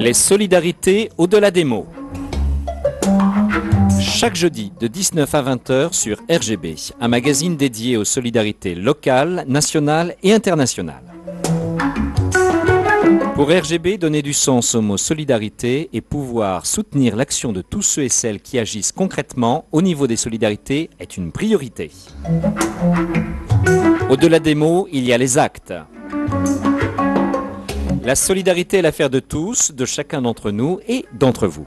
Les solidarités au-delà des mots. Chaque jeudi de 19 à 20 h sur RGB, un magazine dédié aux solidarités locales, nationales et internationales. Pour RGB, donner du sens au mot solidarité et pouvoir soutenir l'action de tous ceux et celles qui agissent concrètement au niveau des solidarités est une priorité. Au-delà des mots, il y a les actes. La solidarité est l'affaire de tous, de chacun d'entre nous et d'entre vous.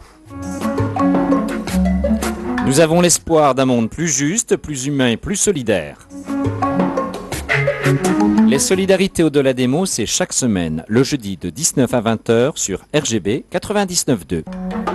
Nous avons l'espoir d'un monde plus juste, plus humain et plus solidaire. Les solidarités au-delà des mots, c'est chaque semaine, le jeudi de 19 à 20 h sur RGB 99.2.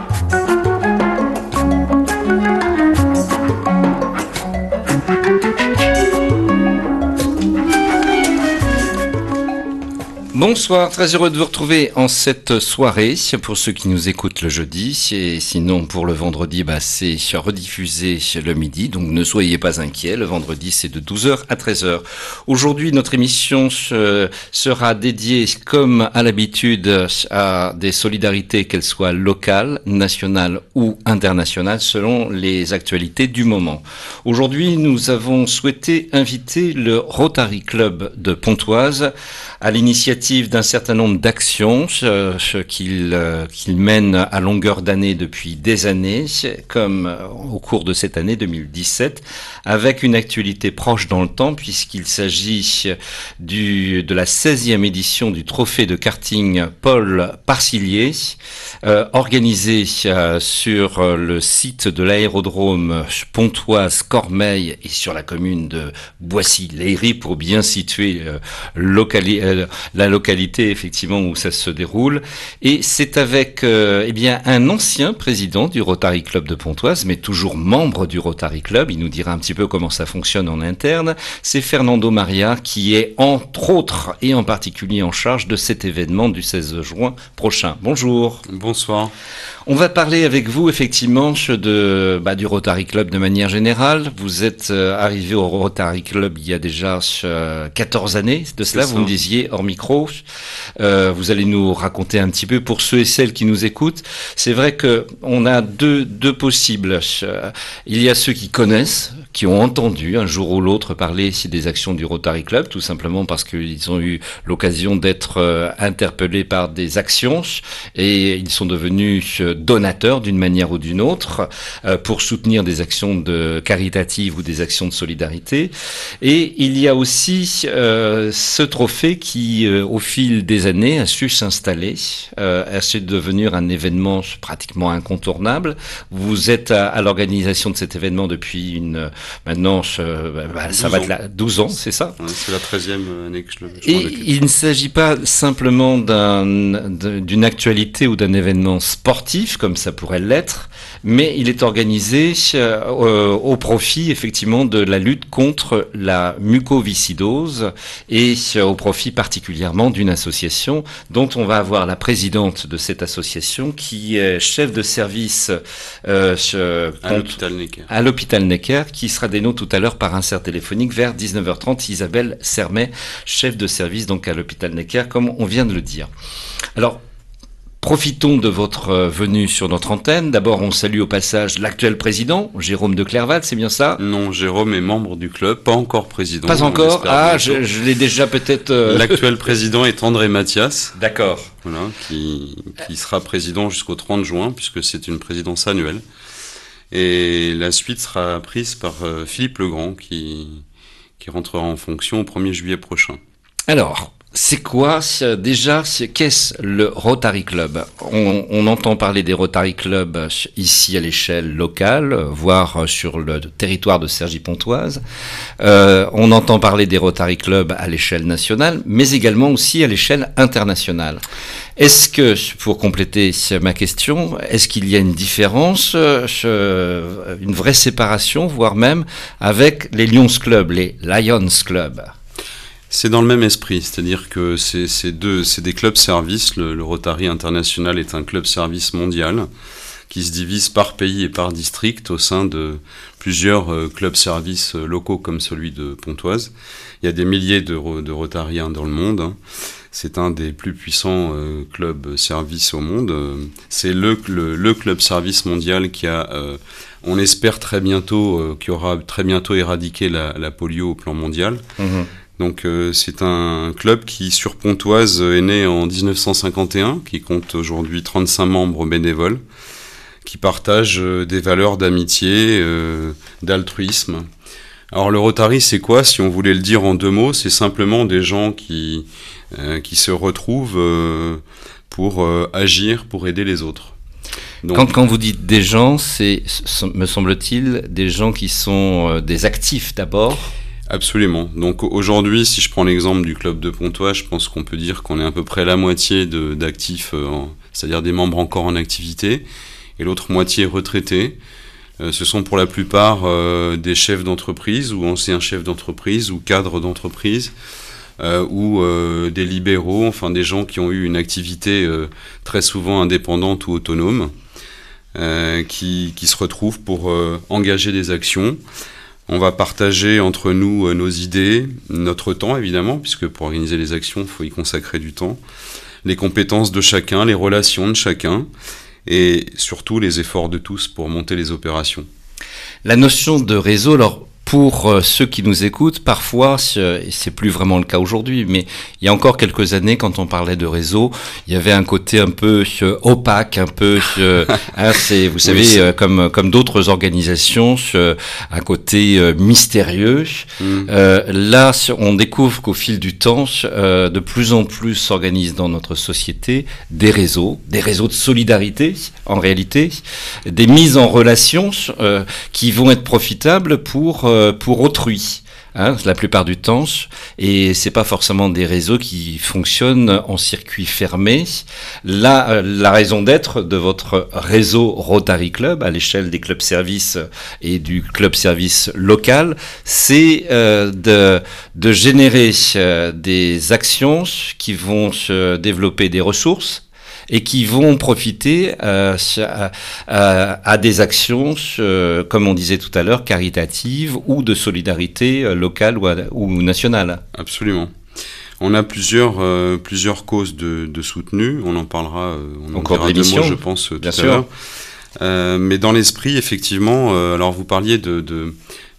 Bonsoir, très heureux de vous retrouver en cette soirée, pour ceux qui nous écoutent le jeudi, et sinon pour le vendredi, c'est rediffusé le midi, donc ne soyez pas inquiets, le vendredi c'est de 12 h à 13 h. Aujourd'hui notre émission sera dédiée comme à l'habitude à des solidarités, qu'elles soient locales, nationales ou internationales, selon les actualités du moment. Aujourd'hui nous avons souhaité inviter le Rotary Club de Pontoise à l'initiative d'un certain nombre d'actions qu'il mène à longueur d'année depuis des années, comme au cours de cette année 2017, avec une actualité proche dans le temps, puisqu'il s'agit de la 16e édition du trophée de karting Paul Parcillier, organisé sur le site de l'aérodrome Pontoise-Cormeilles et sur la commune de Boissy-Leiry, pour bien situer la localité effectivement où ça se déroule. Et c'est avec un ancien président du Rotary Club de Pontoise, mais toujours membre du Rotary Club. Il nous dira un petit peu comment ça fonctionne en interne. C'est Fernando Maria qui est entre autres et en particulier en charge de cet événement du 16 juin prochain. Bonjour. Bonsoir. On va parler avec vous effectivement du Rotary Club de manière générale. Vous êtes arrivé au Rotary Club il y a déjà 14 années de cela, vous me disiez hors micro. Vous allez nous raconter un petit peu pour ceux et celles qui nous écoutent. C'est vrai que on a deux possibles. Il y a ceux qui connaissent, qui ont entendu un jour ou l'autre parler ici des actions du Rotary Club, tout simplement parce qu'ils ont eu l'occasion d'être interpellés par des actions et ils sont devenus donateurs d'une manière ou d'une autre pour soutenir des actions caritatives ou des actions de solidarité. Et il y a aussi ce trophée qui, au fil des années, a su s'installer, a su devenir un événement pratiquement incontournable. Vous êtes à l'organisation de cet événement depuis maintenant, ça va être 12 ans, c'est ça ? C'est la 13e année que je m'en occupe. Et il ne s'agit pas simplement d'une actualité ou d'un événement sportif, comme ça pourrait l'être, mais il est organisé au profit effectivement de la lutte contre la mucoviscidose et au profit particulièrement d'une association dont on va avoir la présidente de cette association qui est chef de service à l'hôpital Necker, qui sera des nôtres tout à l'heure par insert téléphonique vers 19h30. Isabelle Sermet, chef de service donc à l'hôpital Necker, comme on vient de le dire. Alors, profitons de votre venue sur notre antenne. D'abord, on salue au passage l'actuel président, Jérôme de Clerval, c'est bien ça ? Non, Jérôme est membre du club, pas encore président. Pas encore ? Je l'ai déjà peut-être... L'actuel président est André Mathias. D'accord. Voilà, qui sera président jusqu'au 30 juin, puisque c'est une présidence annuelle. Et la suite sera prise par Philippe Legrand, qui rentrera en fonction au 1er juillet prochain. Alors... c'est quoi déjà, qu'est-ce le Rotary Club ? On entend parler des Rotary Clubs ici à l'échelle locale, voire sur le territoire de Cergy-Pontoise. On entend parler des Rotary Clubs à l'échelle nationale, mais également aussi à l'échelle internationale. Est-ce que, pour compléter ma question, est-ce qu'il y a une différence, une vraie séparation, voire même avec les Lions Club, les Lions Club ? C'est dans le même esprit, c'est-à-dire que c'est des clubs-services. Le Rotary International est un club-service mondial qui se divise par pays et par district au sein de plusieurs clubs-services locaux comme celui de Pontoise. Il y a des milliers de Rotariens dans le monde. C'est un des plus puissants clubs service au monde. C'est le club service mondial qui a, on espère très bientôt, qui aura très bientôt éradiqué la polio au plan mondial. Donc c'est un club qui, sur Pontoise, est né en 1951, qui compte aujourd'hui 35 membres bénévoles, qui partagent des valeurs d'amitié, d'altruisme. Alors le Rotary, c'est quoi? Si on voulait le dire en 2 mots, c'est simplement des gens qui se retrouvent pour agir, pour aider les autres. Donc, quand vous dites des gens, c'est, me semble-t-il, des gens qui sont des actifs d'abord. Absolument. Donc aujourd'hui, si je prends l'exemple du club de Pontoise, je pense qu'on peut dire qu'on est à peu près la moitié d'actifs, c'est-à-dire des membres encore en activité, et l'autre moitié retraités. Ce sont pour la plupart des chefs d'entreprise ou anciens chefs d'entreprise ou cadres d'entreprise ou des libéraux, enfin des gens qui ont eu une activité très souvent indépendante ou autonome, qui se retrouvent pour engager des actions. On va partager entre nous nos idées, notre temps évidemment, puisque pour organiser les actions, il faut y consacrer du temps, les compétences de chacun, les relations de chacun, et surtout les efforts de tous pour monter les opérations. La notion de réseau, alors pour ceux qui nous écoutent, parfois, et c'est plus vraiment le cas aujourd'hui, mais il y a encore quelques années, quand on parlait de réseau, il y avait un côté un peu opaque, un peu, c'est, vous savez, comme d'autres organisations, un côté mystérieux. Là, on découvre qu'au fil du temps, de plus en plus s'organisent dans notre société des réseaux de solidarité, en réalité, des mises en relation qui vont être profitables pour autrui, la plupart du temps, et c'est pas forcément des réseaux qui fonctionnent en circuit fermé. Là, la raison d'être de votre réseau Rotary Club à l'échelle des clubs services et du club service local, c'est de générer des actions qui vont se développer des ressources et qui vont profiter à des actions, comme on disait tout à l'heure, caritatives ou de solidarité locale ou nationale. Absolument. On a plusieurs causes de soutenues, on en parlera, on en dira 2 mots, je pense, tout à l'heure. Mais dans l'esprit, effectivement, alors vous parliez de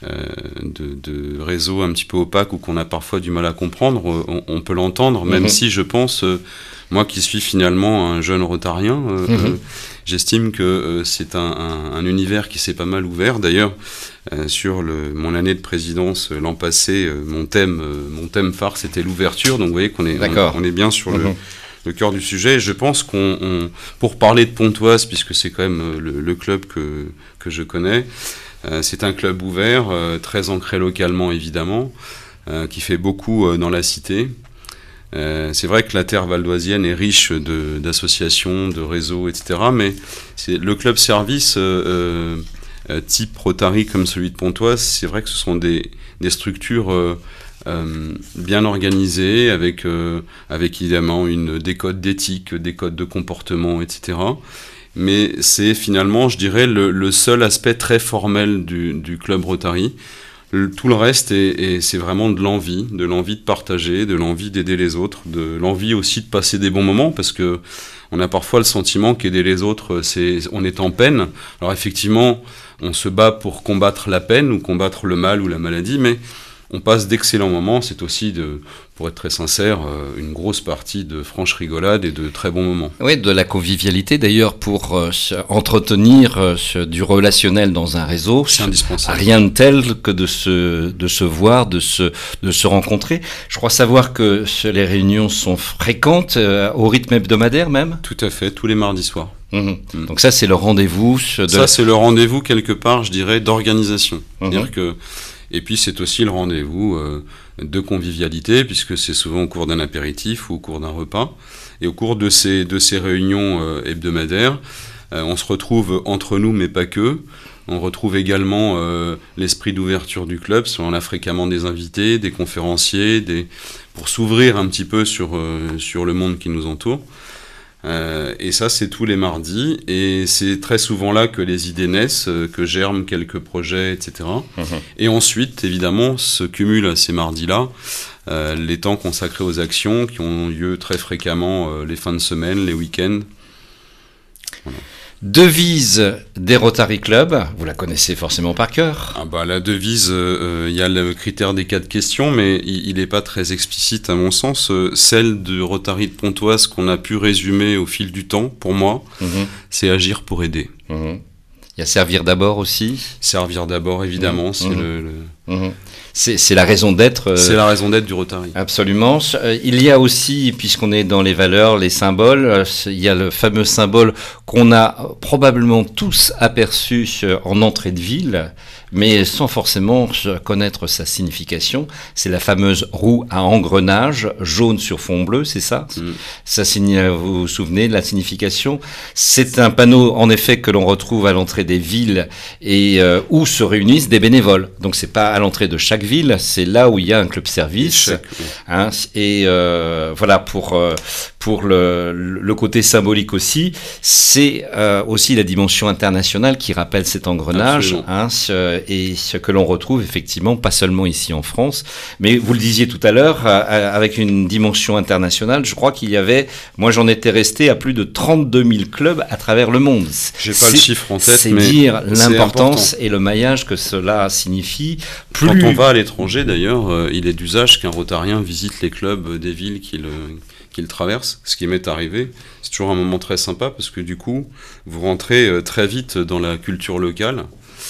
réseaux un petit peu opaques ou qu'on a parfois du mal à comprendre, on peut l'entendre, même si je pense... Moi qui suis finalement un jeune rotarien, j'estime que c'est un univers qui s'est pas mal ouvert. D'ailleurs, sur mon année de présidence l'an passé, mon thème phare, c'était l'ouverture. Donc vous voyez qu'on est bien sur le cœur du sujet. Et je pense pour parler de Pontoise, puisque c'est quand même le club que je connais, c'est un club ouvert, très ancré localement évidemment, qui fait beaucoup dans la cité. C'est vrai que la terre valdoisienne est riche d'associations, de réseaux, etc. Mais le club service type Rotary comme celui de Pontoise, c'est vrai que ce sont des structures bien organisées, avec évidemment des codes d'éthique, des codes de comportement, etc. Mais c'est finalement, je dirais, le seul aspect très formel du club Rotary. Tout le reste, c'est vraiment de l'envie de partager, de l'envie d'aider les autres, de l'envie aussi de passer des bons moments, parce que on a parfois le sentiment qu'aider les autres, on est en peine. Alors effectivement, on se bat pour combattre la peine, ou combattre le mal ou la maladie, mais on passe d'excellents moments. C'est aussi, pour être très sincère, une grosse partie de franche rigolade et de très bons moments. Oui, de la convivialité d'ailleurs, pour entretenir du relationnel dans un réseau. C'est indispensable. Rien de tel que de se voir, de se rencontrer. Je crois savoir que les réunions sont fréquentes, au rythme hebdomadaire même. Tout à fait, tous les mardis soirs. Donc ça, c'est le rendez-vous. Ça, c'est le rendez-vous quelque part, je dirais, d'organisation. C'est-à-dire que... Et puis c'est aussi le rendez-vous de convivialité, puisque c'est souvent au cours d'un apéritif ou au cours d'un repas. Et au cours de ces réunions hebdomadaires, on se retrouve entre nous, mais pas que. On retrouve également l'esprit d'ouverture du club. On a fréquemment des invités, des conférenciers, pour s'ouvrir un petit peu sur le monde qui nous entoure. Et ça, c'est tous les mardis, et c'est très souvent là que les idées naissent, que germent quelques projets, etc. Et ensuite, évidemment, se cumulent ces mardis-là les temps consacrés aux actions qui ont lieu très fréquemment les fins de semaine, les week-ends. Voilà. Devise des Rotary Club, vous la connaissez forcément par cœur. La devise, il y a le critère des 4 questions, mais il n'est pas très explicite à mon sens. Celle de Rotary de Pontoise qu'on a pu résumer au fil du temps, pour moi, c'est agir pour aider. Il y a servir d'abord aussi. Servir d'abord, évidemment, c'est C'est la raison d'être. C'est la raison d'être du Rotary. Absolument. Il y a aussi, puisqu'on est dans les valeurs, les symboles, il y a le fameux symbole qu'on a probablement tous aperçu en entrée de ville, mais sans forcément connaître sa signification. C'est la fameuse roue à engrenage, jaune sur fond bleu, c'est ça ? Ça vous vous souvenez de la signification ? C'est un panneau, en effet, que l'on retrouve à l'entrée des villes et où se réunissent des bénévoles. Donc c'est pas à l'entrée de chaque ville, c'est là où il y a un club service. Voilà, pour le côté symbolique aussi, c'est aussi la dimension internationale qui rappelle cet engrenage, et ce que l'on retrouve effectivement pas seulement ici en France, mais vous le disiez tout à l'heure, avec une dimension internationale, je crois qu'il y avait, moi j'en étais resté à plus de 32 000 clubs à travers le monde. J'ai pas le chiffre en tête, mais c'est dire l'importance et le maillage que cela signifie. Quand on va à l'étranger d'ailleurs, il est d'usage qu'un rotarien visite les clubs des villes qu'il traverse, ce qui m'est arrivé. C'est toujours un moment très sympa parce que du coup, vous rentrez très vite dans la culture locale,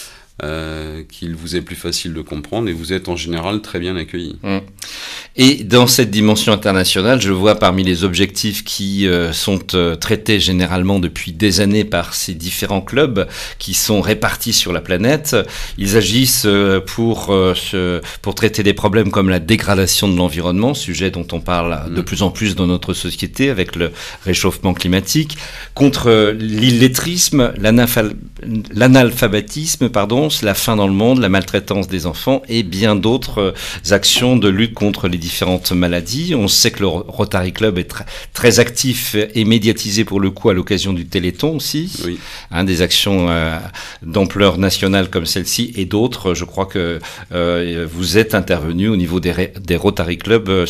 qu'il vous est plus facile de comprendre et vous êtes en général très bien accueillis. Et dans cette dimension internationale, je vois parmi les objectifs qui sont traités généralement depuis des années par ces différents clubs qui sont répartis sur la planète, ils agissent pour traiter des problèmes comme la dégradation de l'environnement, sujet dont on parle de plus en plus dans notre société avec le réchauffement climatique, contre l'illettrisme, l'analphabétisme, la faim dans le monde, la maltraitance des enfants et bien d'autres actions de lutte contre les différentes maladies. On sait que le Rotary Club est très actif et médiatisé pour le coup à l'occasion du Téléthon aussi. Oui. Des actions d'ampleur nationale comme celle-ci et d'autres. Je crois que vous êtes intervenu au niveau des Rotary Club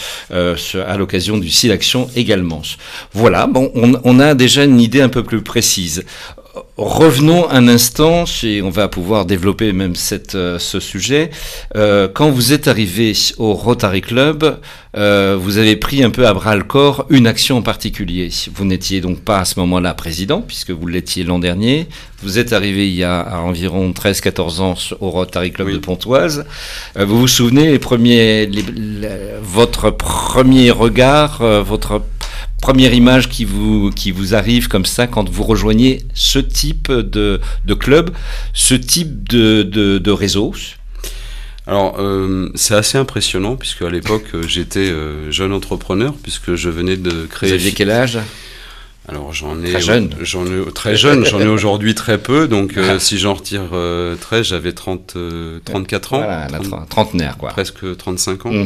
à l'occasion du SIDAction également. Voilà, on a déjà une idée un peu plus précise. Revenons un instant, et on va pouvoir développer même ce sujet. Quand vous êtes arrivé au Rotary Club, vous avez pris un peu à bras-le-corps une action en particulier. Vous n'étiez donc pas à ce moment-là président, puisque vous l'étiez l'an dernier. Vous êtes arrivé il y a environ 13-14 ans au Rotary Club de Pontoise. Vous vous souvenez, votre premier regard, votre première image qui vous arrive comme ça quand vous rejoignez ce type de club, ce type de réseau? Alors, c'est assez impressionnant puisque à l'époque j'étais jeune entrepreneur puisque je venais de créer. Vous aviez quel âge? Alors j'en ai très jeune, j'en ai aujourd'hui très peu, donc si j'en retire 13, j'avais 34 ans. Voilà, trentenaire quoi. Presque 35 ans.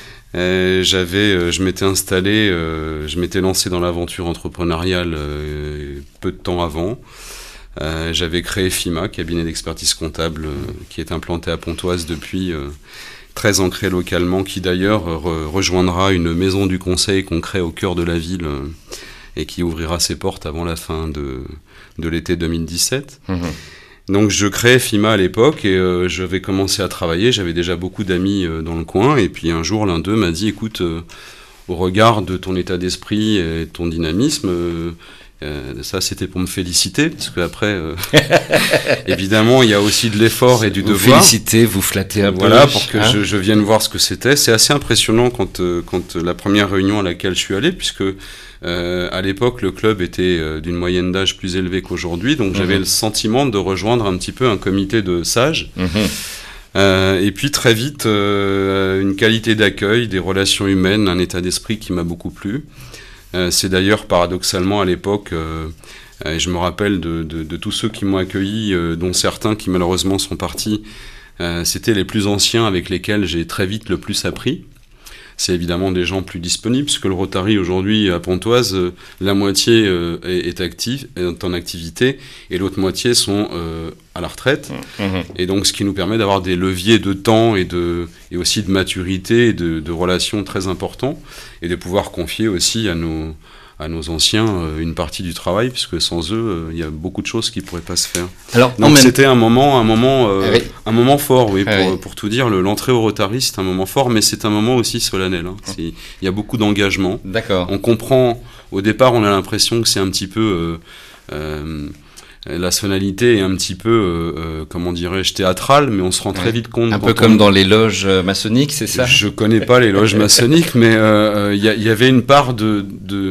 Je m'étais installé, je m'étais lancé dans l'aventure entrepreneuriale peu de temps avant. J'avais créé FIMA, cabinet d'expertise comptable, qui est implanté à Pontoise depuis, très ancré localement, qui d'ailleurs rejoindra une maison du conseil qu'on crée au cœur de la ville et qui ouvrira ses portes avant la fin de l'été 2017. Donc je créais FIMA à l'époque et je vais commencer à travailler, j'avais déjà beaucoup d'amis dans le coin et puis un jour l'un d'eux m'a dit écoute, au regard de ton état d'esprit et de ton dynamisme, ça c'était pour me féliciter parce qu'après évidemment il y a aussi de l'effort et du devoir. Féliciter, vous flatter un peu. Voilà, pour que je vienne voir ce que c'était. C'est assez impressionnant quand la première réunion à laquelle je suis allé puisque à l'époque, le club était d'une moyenne d'âge plus élevée qu'aujourd'hui, donc j'avais le sentiment de rejoindre un petit peu un comité de sages. Et puis très vite, une qualité d'accueil, des relations humaines, un état d'esprit qui m'a beaucoup plu. C'est d'ailleurs paradoxalement à l'époque, et je me rappelle de tous ceux qui m'ont accueilli, dont certains qui malheureusement sont partis, c'était les plus anciens avec lesquels j'ai très vite le plus appris. c'est évidemment des gens plus disponibles, puisque le Rotary aujourd'hui à Pontoise, la moitié est en activité et l'autre moitié sont à la retraite. Et donc ce qui nous permet d'avoir des leviers de temps et aussi de maturité et de relations très importants, et de pouvoir confier aussi à nos anciens une partie du travail, puisque sans eux, il y a beaucoup de choses qui ne pourraient pas se faire. Alors, donc c'était un moment fort, oui, oui. pour tout dire. L'entrée au Rotary, c'est un moment fort, mais c'est un moment aussi solennel. Il y a beaucoup d'engagement. D'accord. On comprend, au départ, on a l'impression que c'est un petit peu... la sonalité est un petit peu, comment dirais-je, théâtrale, mais on se rend très vite compte... Un peu comme dans les loges maçonniques, c'est ça ? Je connais pas les loges maçonniques, mais il y avait une part de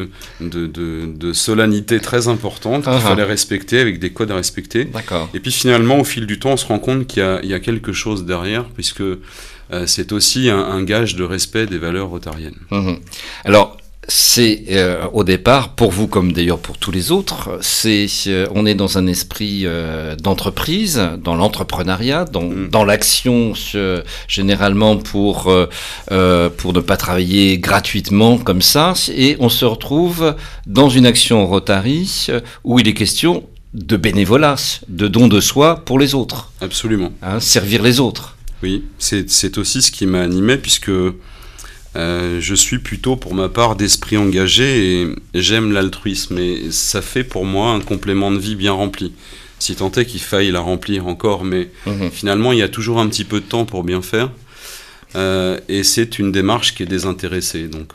solennité très importante qu'il fallait respecter, avec des codes à respecter. D'accord. Et puis finalement, au fil du temps, on se rend compte qu'il y a quelque chose derrière, puisque c'est aussi un gage de respect des valeurs rotariennes. Alors, c'est au départ, pour vous comme d'ailleurs pour tous les autres, on est dans un esprit d'entreprise, dans l'entrepreneuriat, dans l'action généralement pour ne pas travailler gratuitement comme ça, et on se retrouve dans une action Rotary où il est question de bénévolat, de don de soi pour les autres. Absolument. Servir les autres. Oui, c'est aussi ce qui m'a animé, puisque je suis plutôt, pour ma part, d'esprit engagé et j'aime l'altruisme. Et ça fait pour moi un complément de vie bien rempli. Si tant est qu'il faille la remplir encore, mais finalement, il y a toujours un petit peu de temps pour bien faire. Et c'est une démarche qui est désintéressée. Donc,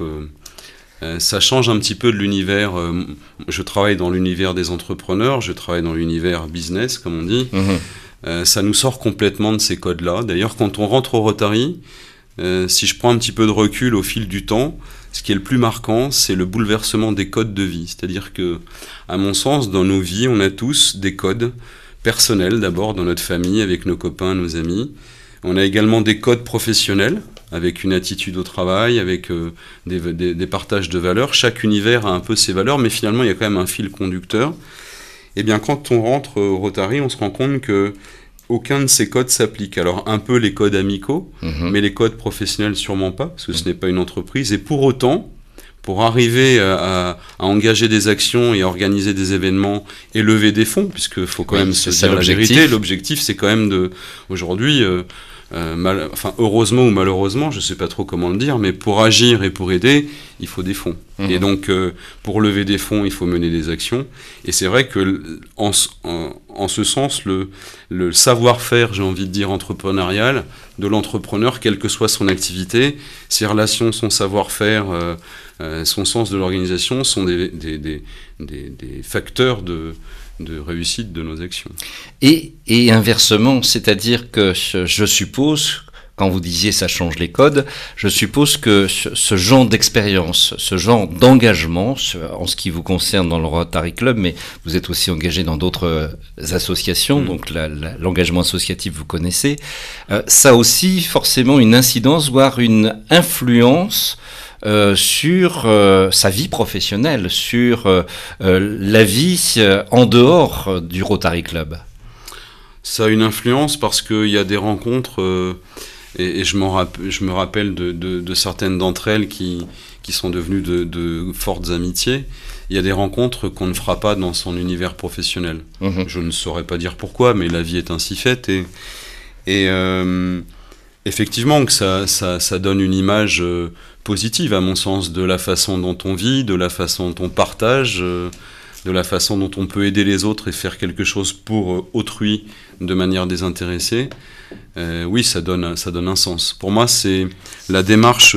ça change un petit peu de l'univers. Je travaille dans l'univers des entrepreneurs, je travaille dans l'univers business, comme on dit. Ça nous sort complètement de ces codes-là. D'ailleurs, quand on rentre au Rotary... si je prends un petit peu de recul au fil du temps, ce qui est le plus marquant, c'est le bouleversement des codes de vie. C'est-à-dire que, à mon sens, dans nos vies, on a tous des codes personnels, d'abord dans notre famille, avec nos copains, nos amis. On a également des codes professionnels, avec une attitude au travail, avec des partages de valeurs. Chaque univers a un peu ses valeurs, mais finalement, il y a quand même un fil conducteur. Et bien, quand on rentre au Rotary, on se rend compte que aucun de ces codes s'applique. Alors, un peu les codes amicaux, mais les codes professionnels, sûrement pas, parce que ce n'est pas une entreprise. Et pour autant, pour arriver à engager des actions et à organiser des événements et lever des fonds, puisqu'il faut quand même se dire la vérité, l'objectif, c'est quand même aujourd'hui... heureusement ou malheureusement, je ne sais pas trop comment le dire, mais pour agir et pour aider, il faut des fonds. Et donc, pour lever des fonds, il faut mener des actions. Et c'est vrai que, en ce sens, le savoir-faire, j'ai envie de dire, entrepreneurial, de l'entrepreneur, quelle que soit son activité, ses relations, son savoir-faire, son sens de l'organisation, sont des facteurs de réussite de nos actions. Et inversement, c'est-à-dire que je suppose, quand vous disiez ça change les codes, je suppose que ce genre d'expérience, ce genre d'engagement, en ce qui vous concerne dans le Rotary Club, mais vous êtes aussi engagé dans d'autres associations, donc l'engagement associatif vous connaissez, ça a aussi forcément une incidence, voire une influence sur sa vie professionnelle, sur la vie en dehors du Rotary Club. Ça a une influence parce qu'il y a des rencontres, et je me rappelle de certaines d'entre elles qui sont devenues de fortes amitiés. Il y a des rencontres qu'on ne fera pas dans son univers professionnel. Je ne saurais pas dire pourquoi, mais la vie est ainsi faite. Et effectivement, que ça donne une image positive, à mon sens, de la façon dont on vit, de la façon dont on partage, de la façon dont on peut aider les autres et faire quelque chose pour autrui de manière désintéressée. Oui, ça donne un sens. Pour moi, c'est la démarche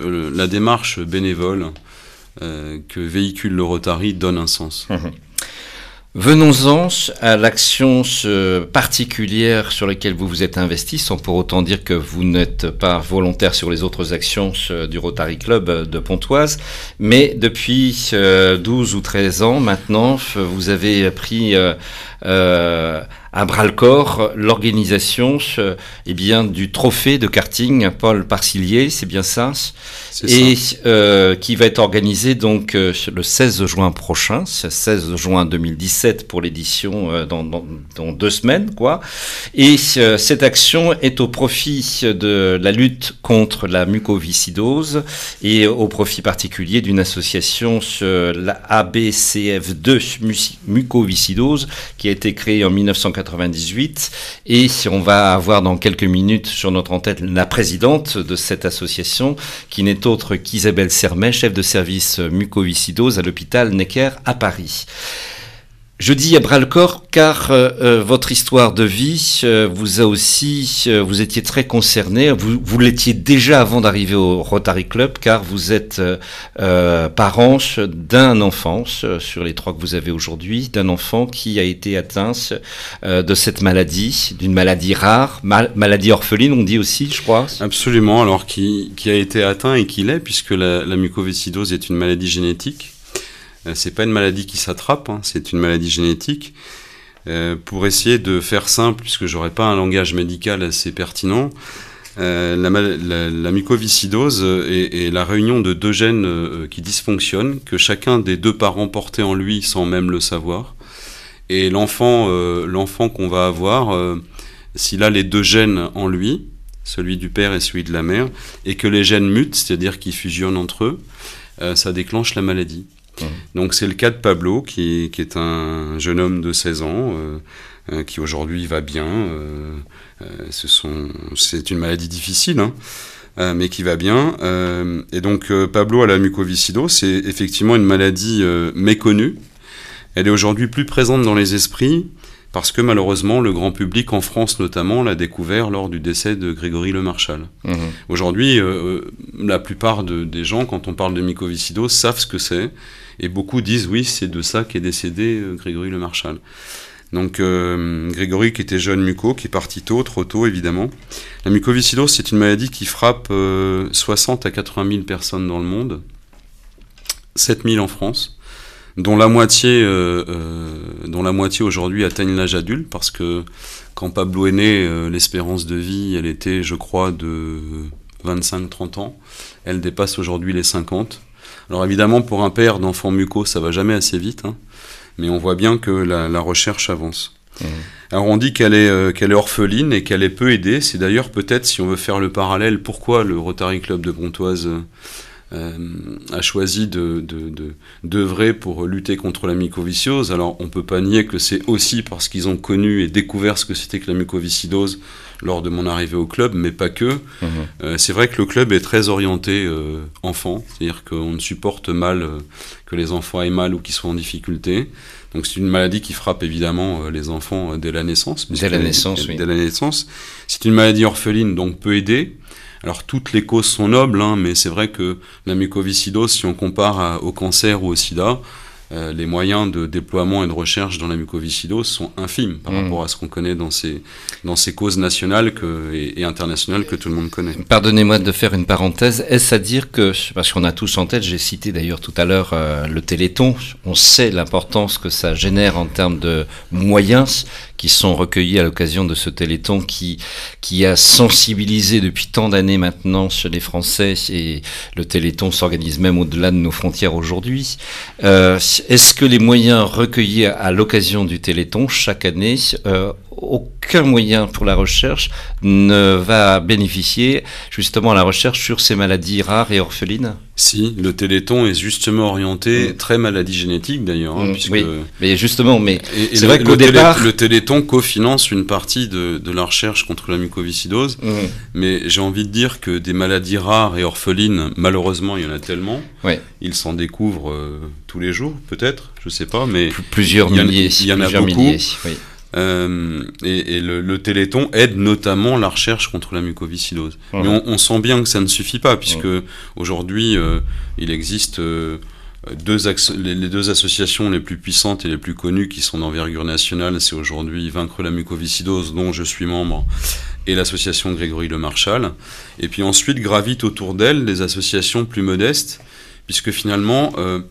bénévole que véhicule le Rotary donne un sens. Venons-en à l'action particulière sur laquelle vous vous êtes investi, sans pour autant dire que vous n'êtes pas volontaire sur les autres actions du Rotary Club de Pontoise, mais depuis 12 ou 13 ans maintenant, vous avez pris à à bras-le-corps l'organisation eh bien, du trophée de karting Paul Parcillier, c'est bien ça? Et qui va être organisé donc le 16 juin prochain, 16 juin 2017 pour l'édition dans 2 semaines, quoi. Et cette action est au profit de la lutte contre la mucoviscidose et au profit particulier d'une association, la ABCF2 mucoviscidose, qui a été créée en 1998. Et on va avoir dans quelques minutes sur notre antenne la présidente de cette association, qui n'est autre qu'Isabelle Sermet, chef de service mucoviscidose à l'hôpital Necker à Paris. Je dis à bras-le-corps car votre histoire de vie vous a aussi, vous étiez très concerné, vous l'étiez déjà avant d'arriver au Rotary Club, car vous êtes parent d'un enfant, sur les 3 que vous avez aujourd'hui, d'un enfant qui a été atteint de cette maladie, d'une maladie rare, maladie orpheline on dit aussi, je crois. Absolument, alors qui a été atteint et qui l'est, puisque la mucoviscidose est une maladie génétique. C'est pas une maladie qui s'attrape, hein, c'est une maladie génétique. Pour essayer de faire simple, puisque j'aurais pas un langage médical assez pertinent, la mucoviscidose est la réunion de 2 gènes qui dysfonctionnent, que chacun des 2 parents portait en lui sans même le savoir. Et l'enfant qu'on va avoir, s'il a les 2 gènes en lui, celui du père et celui de la mère, et que les gènes mutent, c'est-à-dire qu'ils fusionnent entre eux, ça déclenche la maladie. Donc c'est le cas de Pablo, qui est un jeune homme de 16 ans, qui aujourd'hui va bien. C'est une maladie difficile, hein, mais qui va bien. Et donc Pablo a la mucoviscidose, c'est effectivement une maladie méconnue. Elle est aujourd'hui plus présente dans les esprits, parce que malheureusement, le grand public, en France notamment, l'a découvert lors du décès de Grégory Le Marchal. Aujourd'hui, la plupart des gens, quand on parle de mucoviscidose, savent ce que c'est, et beaucoup disent, oui, c'est de ça qu'est décédé Grégory Le Marchal. Donc Grégory, qui était jeune muco, qui est parti trop tôt évidemment. La mucoviscidose, c'est une maladie qui frappe 60 à 80 000 personnes dans le monde, 7 000 en France, dont la moitié aujourd'hui atteignent l'âge adulte, parce que quand Pablo est né, l'espérance de vie, elle était, je crois, de 25-30 ans. Elle dépasse aujourd'hui les 50. Alors évidemment, pour un père d'enfants mucos, ça va jamais assez vite, hein, mais on voit bien que la recherche avance. Alors on dit qu'elle est orpheline et qu'elle est peu aidée. C'est d'ailleurs peut-être, si on veut faire le parallèle, pourquoi le Rotary Club de Pontoise a choisi d'œuvrer pour lutter contre la mucoviscidose. Alors on peut pas nier que c'est aussi parce qu'ils ont connu et découvert ce que c'était que la mucoviscidose lors de mon arrivée au club, mais pas que. C'est vrai que le club est très orienté enfant, c'est-à-dire qu'on ne supporte mal que les enfants aient mal ou qu'ils soient en difficulté. Donc c'est une maladie qui frappe évidemment les enfants dès la naissance. Dès la naissance, oui. Dès la naissance. C'est une maladie orpheline, donc peu aidée. Alors toutes les causes sont nobles, hein, mais c'est vrai que la mucoviscidose, si on compare au cancer ou au sida, les moyens de déploiement et de recherche dans la mucoviscidose sont infimes par rapport à ce qu'on connaît dans ces causes nationales et internationales que tout le monde connaît. Pardonnez-moi de faire une parenthèse. Est-ce à dire que, parce qu'on a tous en tête, j'ai cité d'ailleurs tout à l'heure le Téléthon, on sait l'importance que ça génère en termes de moyens qui sont recueillis à l'occasion de ce Téléthon qui a sensibilisé depuis tant d'années maintenant chez les Français, et le Téléthon s'organise même au-delà de nos frontières aujourd'hui. Est-ce que les moyens recueillis à l'occasion du Téléthon chaque année, aucun moyen pour la recherche ne va bénéficier justement à la recherche sur ces maladies rares et orphelines? Si, le Téléthon est justement orienté, très maladie génétique d'ailleurs. Hein, puisque... Oui, mais justement, c'est vrai qu'au départ... Le Téléthon cofinance une partie de la recherche contre la mucoviscidose, mais j'ai envie de dire que des maladies rares et orphelines, malheureusement, il y en a tellement, ils s'en découvrent tous les jours, peut-être, je sais pas, mais... Plusieurs milliers, il y en a beaucoup. Oui. Et le Téléthon aide notamment la recherche contre la mucoviscidose. Mais on sent bien que ça ne suffit pas, puisque aujourd'hui, il existe les 2 associations les plus puissantes et les plus connues qui sont d'envergure nationale. C'est aujourd'hui Vaincre la mucoviscidose, dont je suis membre, et l'association Grégory Le Marchal. Et puis ensuite gravitent autour d'elle des associations plus modestes, puisque finalement...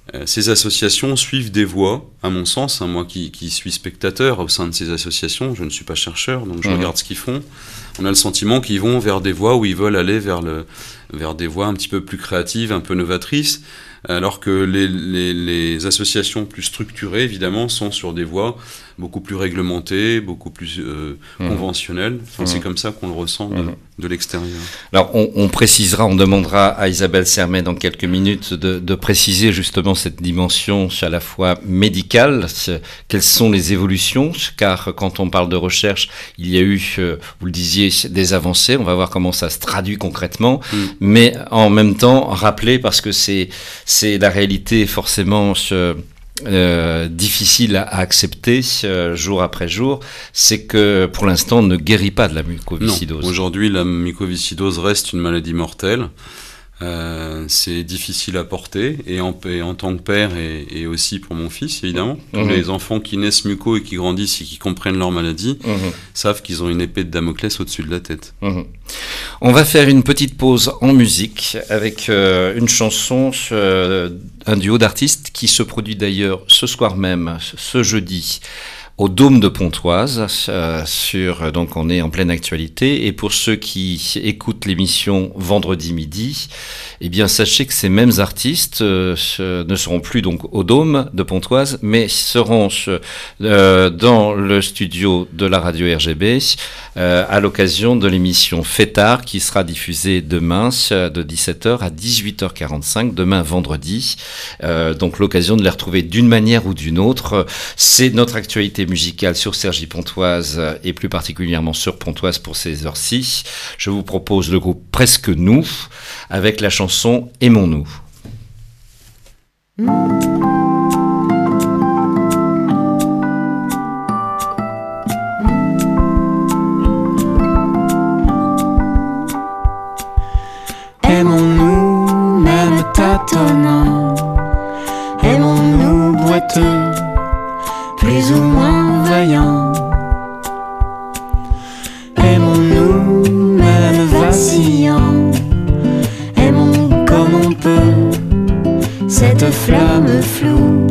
Ces associations suivent des voies, à mon sens, moi qui suis spectateur au sein de ces associations, je ne suis pas chercheur, donc je regarde ce qu'ils font. On a le sentiment qu'ils vont vers des voies où ils veulent aller vers des voies un petit peu plus créatives, un peu novatrices, alors que les associations plus structurées, évidemment, sont sur des voies beaucoup plus réglementées, beaucoup plus conventionnelles. C'est comme ça qu'on le ressent de l'extérieur. Alors, on précisera, on demandera à Isabelle Sermet dans quelques minutes de préciser justement cette dimension à la fois médicale, quelles sont les évolutions, car quand on parle de recherche, il y a eu, vous le disiez, des avancées, on va voir comment ça se traduit concrètement, mais en même temps, rappeler, parce que c'est la réalité forcément difficile à accepter jour après jour, c'est que pour l'instant on ne guérit pas de la mucoviscidose. Non, aujourd'hui la mucoviscidose reste une maladie mortelle. C'est difficile à porter, et en tant que père et aussi pour mon fils évidemment. Tous les enfants qui naissent muco et qui grandissent et qui comprennent leur maladie savent qu'ils ont une épée de Damoclès au-dessus de la tête. On va faire une petite pause en musique avec une chanson, un duo d'artistes qui se produit d'ailleurs ce soir même, ce jeudi, au Dôme de Pontoise, donc on est en pleine actualité, et pour ceux qui écoutent l'émission vendredi midi, eh bien sachez que ces mêmes artistes ne seront plus donc au Dôme de Pontoise, mais seront dans le studio de la radio RGB à l'occasion de l'émission Fêtard qui sera diffusée demain de 17h à 18h45, demain vendredi. Donc l'occasion de les retrouver d'une manière ou d'une autre. C'est notre actualité musicale sur Cergy-Pontoise et plus particulièrement sur Pontoise pour ces heures-ci. Je vous propose le groupe Presque Nous avec la chanson Aimons-nous. Aimons-nous même tâtonnant, aimons-nous boiteux, plus ou moins vaillants. Aimons-nous même vacillants, aimons comme on peut cette flamme floue.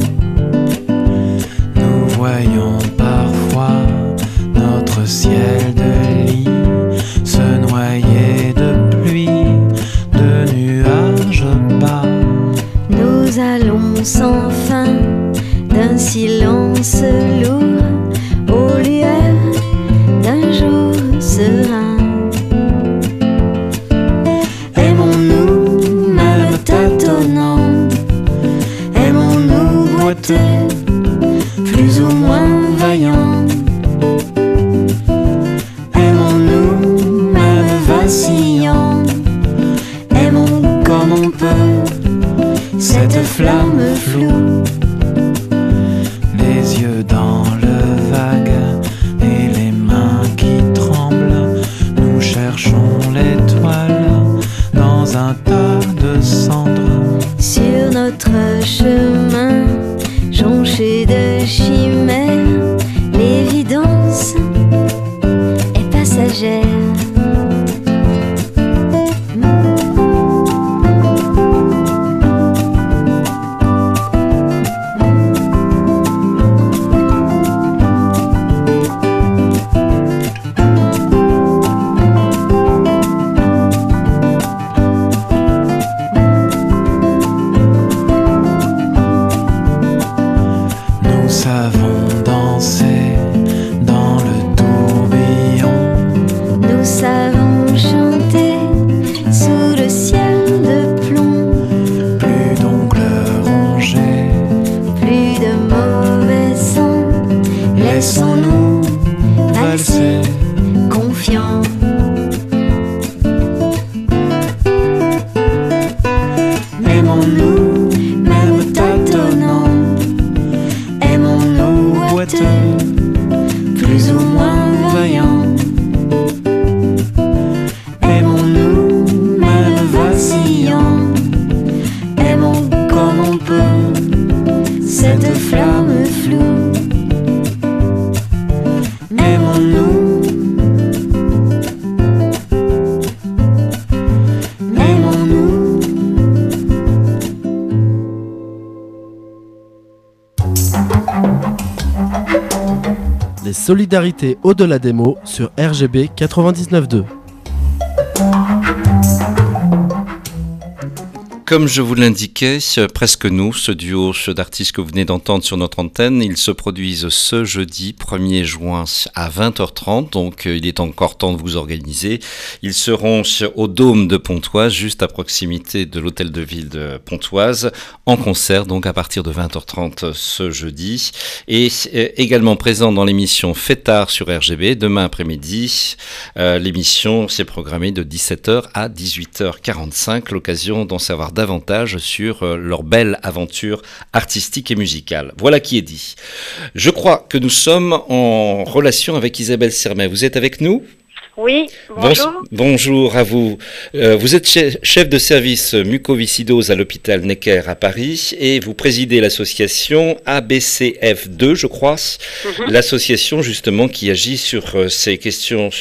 Nous voyons parfois notre ciel de lit se noyer de pluie, de nuages bas. Nous allons sans fin d'un silence lourd aux lueurs d'un jour serein. Aimons-nous même tâtonnant, aimons-nous boiteux, plus ou moins vaillants. Aimons-nous même vacillants, aimons comme on peut cette flamme floue. Les yeux dans le vague et les mains qui tremblent, nous cherchons l'étoile dans un tas de cendres. Sur notre chemin jonché de chimères, l'évidence est passagère. Laissons-nous valser, confiants. Aimons-nous, même tâtonnant, aimons-nous boiteux, plus ou moins vaillants. Aimons-nous, même vacillants, aimons comme on peut cette flamme floue. Aimons-nous, aimons-nous. des solidarités au-delà des mots sur RGB 99.2. Comme je vous l'indiquais, presque nous, ce duo d'artistes que vous venez d'entendre sur notre antenne, ils se produisent ce jeudi 1er juin à 20h30, donc il est encore temps de vous organiser. Ils seront au Dôme de Pontoise, juste à proximité de l'hôtel de ville de Pontoise, en concert, donc à partir de 20h30 ce jeudi. Et également présent dans l'émission Fêtard sur RGB, demain après-midi. L'émission s'est programmée de 17h à 18h45, l'occasion d'en savoir davantage sur leur belle aventure artistique et musicale. Voilà qui est dit. Je crois que nous sommes en relation avec Isabelle Sermet. Vous êtes avec nous ? Oui, bonjour. Bonjour à vous. Vous êtes chef de service mucoviscidose à l'hôpital Necker à Paris et vous présidez l'association ABCF2, je crois, l'association justement qui agit sur ces questions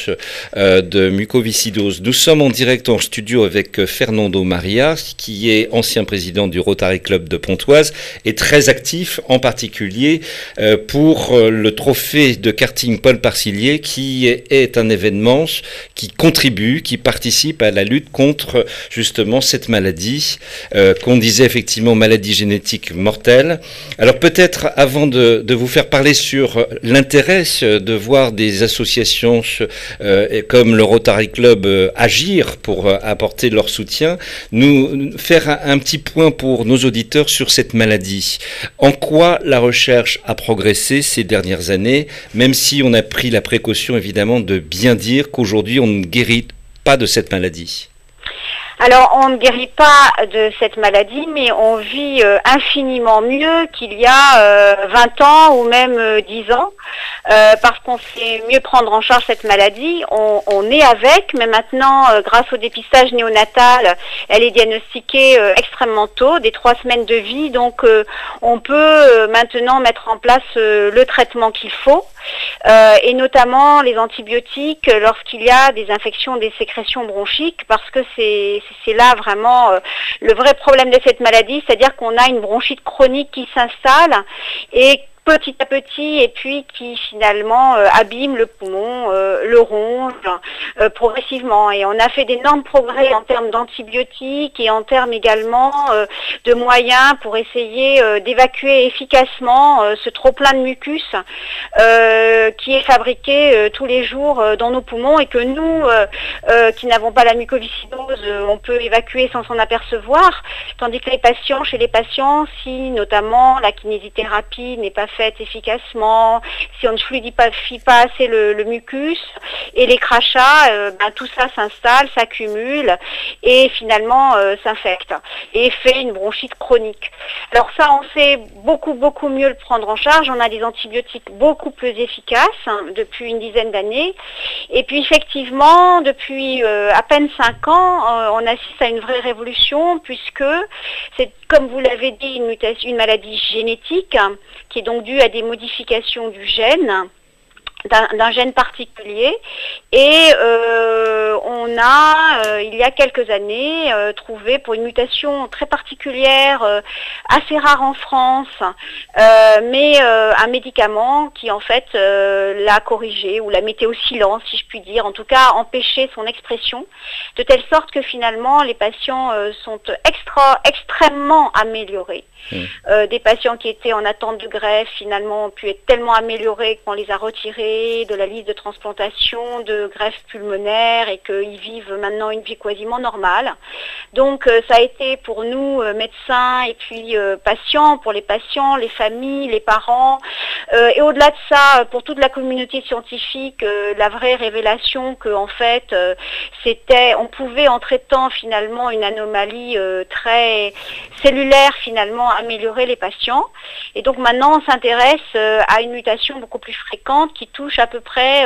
de mucoviscidose. Nous sommes en direct en studio avec Fernando Maria, qui est ancien président du Rotary Club de Pontoise et très actif en particulier pour le trophée de karting Paul Parcillier, qui est un événement qui contribue, qui participe à la lutte contre justement cette maladie, qu'on disait effectivement maladie génétique mortelle. Alors peut-être avant de vous faire parler sur l'intérêt de voir des associations comme le Rotary Club agir pour apporter leur soutien, nous faire un petit point pour nos auditeurs sur cette maladie. En quoi la recherche a progressé ces dernières années, même si on a pris la précaution évidemment de bien dire qu'aujourd'hui, on ne guérit pas de cette maladie. Alors, on ne guérit pas de cette maladie, mais on vit infiniment mieux qu'il y a 20 ans ou même 10 ans, parce qu'on sait mieux prendre en charge cette maladie. On est avec, mais maintenant, grâce au dépistage néonatal, elle est diagnostiquée extrêmement tôt, dès 3 semaines de vie, donc on peut maintenant mettre en place le traitement qu'il faut, et notamment les antibiotiques lorsqu'il y a des infections des sécrétions bronchiques, parce que c'est là vraiment le vrai problème de cette maladie, c'est-à-dire qu'on a une bronchite chronique qui s'installe et petit à petit, et puis qui finalement abîme le poumon, le ronge progressivement. Et on a fait d'énormes progrès en termes d'antibiotiques et en termes également de moyens pour essayer d'évacuer efficacement ce trop-plein de mucus qui est fabriqué tous les jours dans nos poumons et que nous, qui n'avons pas la mucoviscidose, on peut évacuer sans s'en apercevoir, tandis que chez les patients, si notamment la kinésithérapie n'est pas faite efficacement, si on ne fluidifie pas assez le mucus et les crachats, tout ça s'installe, s'accumule et finalement s'infecte et fait une bronchite chronique. Alors ça, on sait beaucoup mieux le prendre en charge. On a des antibiotiques beaucoup plus efficaces depuis une dizaine d'années. Et puis effectivement, depuis à peine 5 ans, on assiste à une vraie révolution puisque c'est, comme vous l'avez dit, une maladie génétique qui est donc due à des modifications du gène, d'un gène particulier, et on a il y a quelques années trouvé, pour une mutation très particulière, assez rare en France, mais un médicament qui en fait l'a corrigé ou la mettait au silence, si je puis dire, en tout cas empêchait son expression, de telle sorte que finalement les patients sont extrêmement améliorés. Des patients qui étaient en attente de greffe finalement ont pu être tellement améliorés qu'on les a retirés de la liste de transplantation, de greffe pulmonaire, et qu'ils vivent maintenant une vie quasiment normale. Donc ça a été pour nous, médecins et puis patients, pour les patients, les familles, les parents, et au-delà de ça, pour toute la communauté scientifique, la vraie révélation que en fait on pouvait, en traitant finalement une anomalie très cellulaire, finalement améliorer les patients. Et donc maintenant on s'intéresse à une mutation beaucoup plus fréquente qui touche à peu près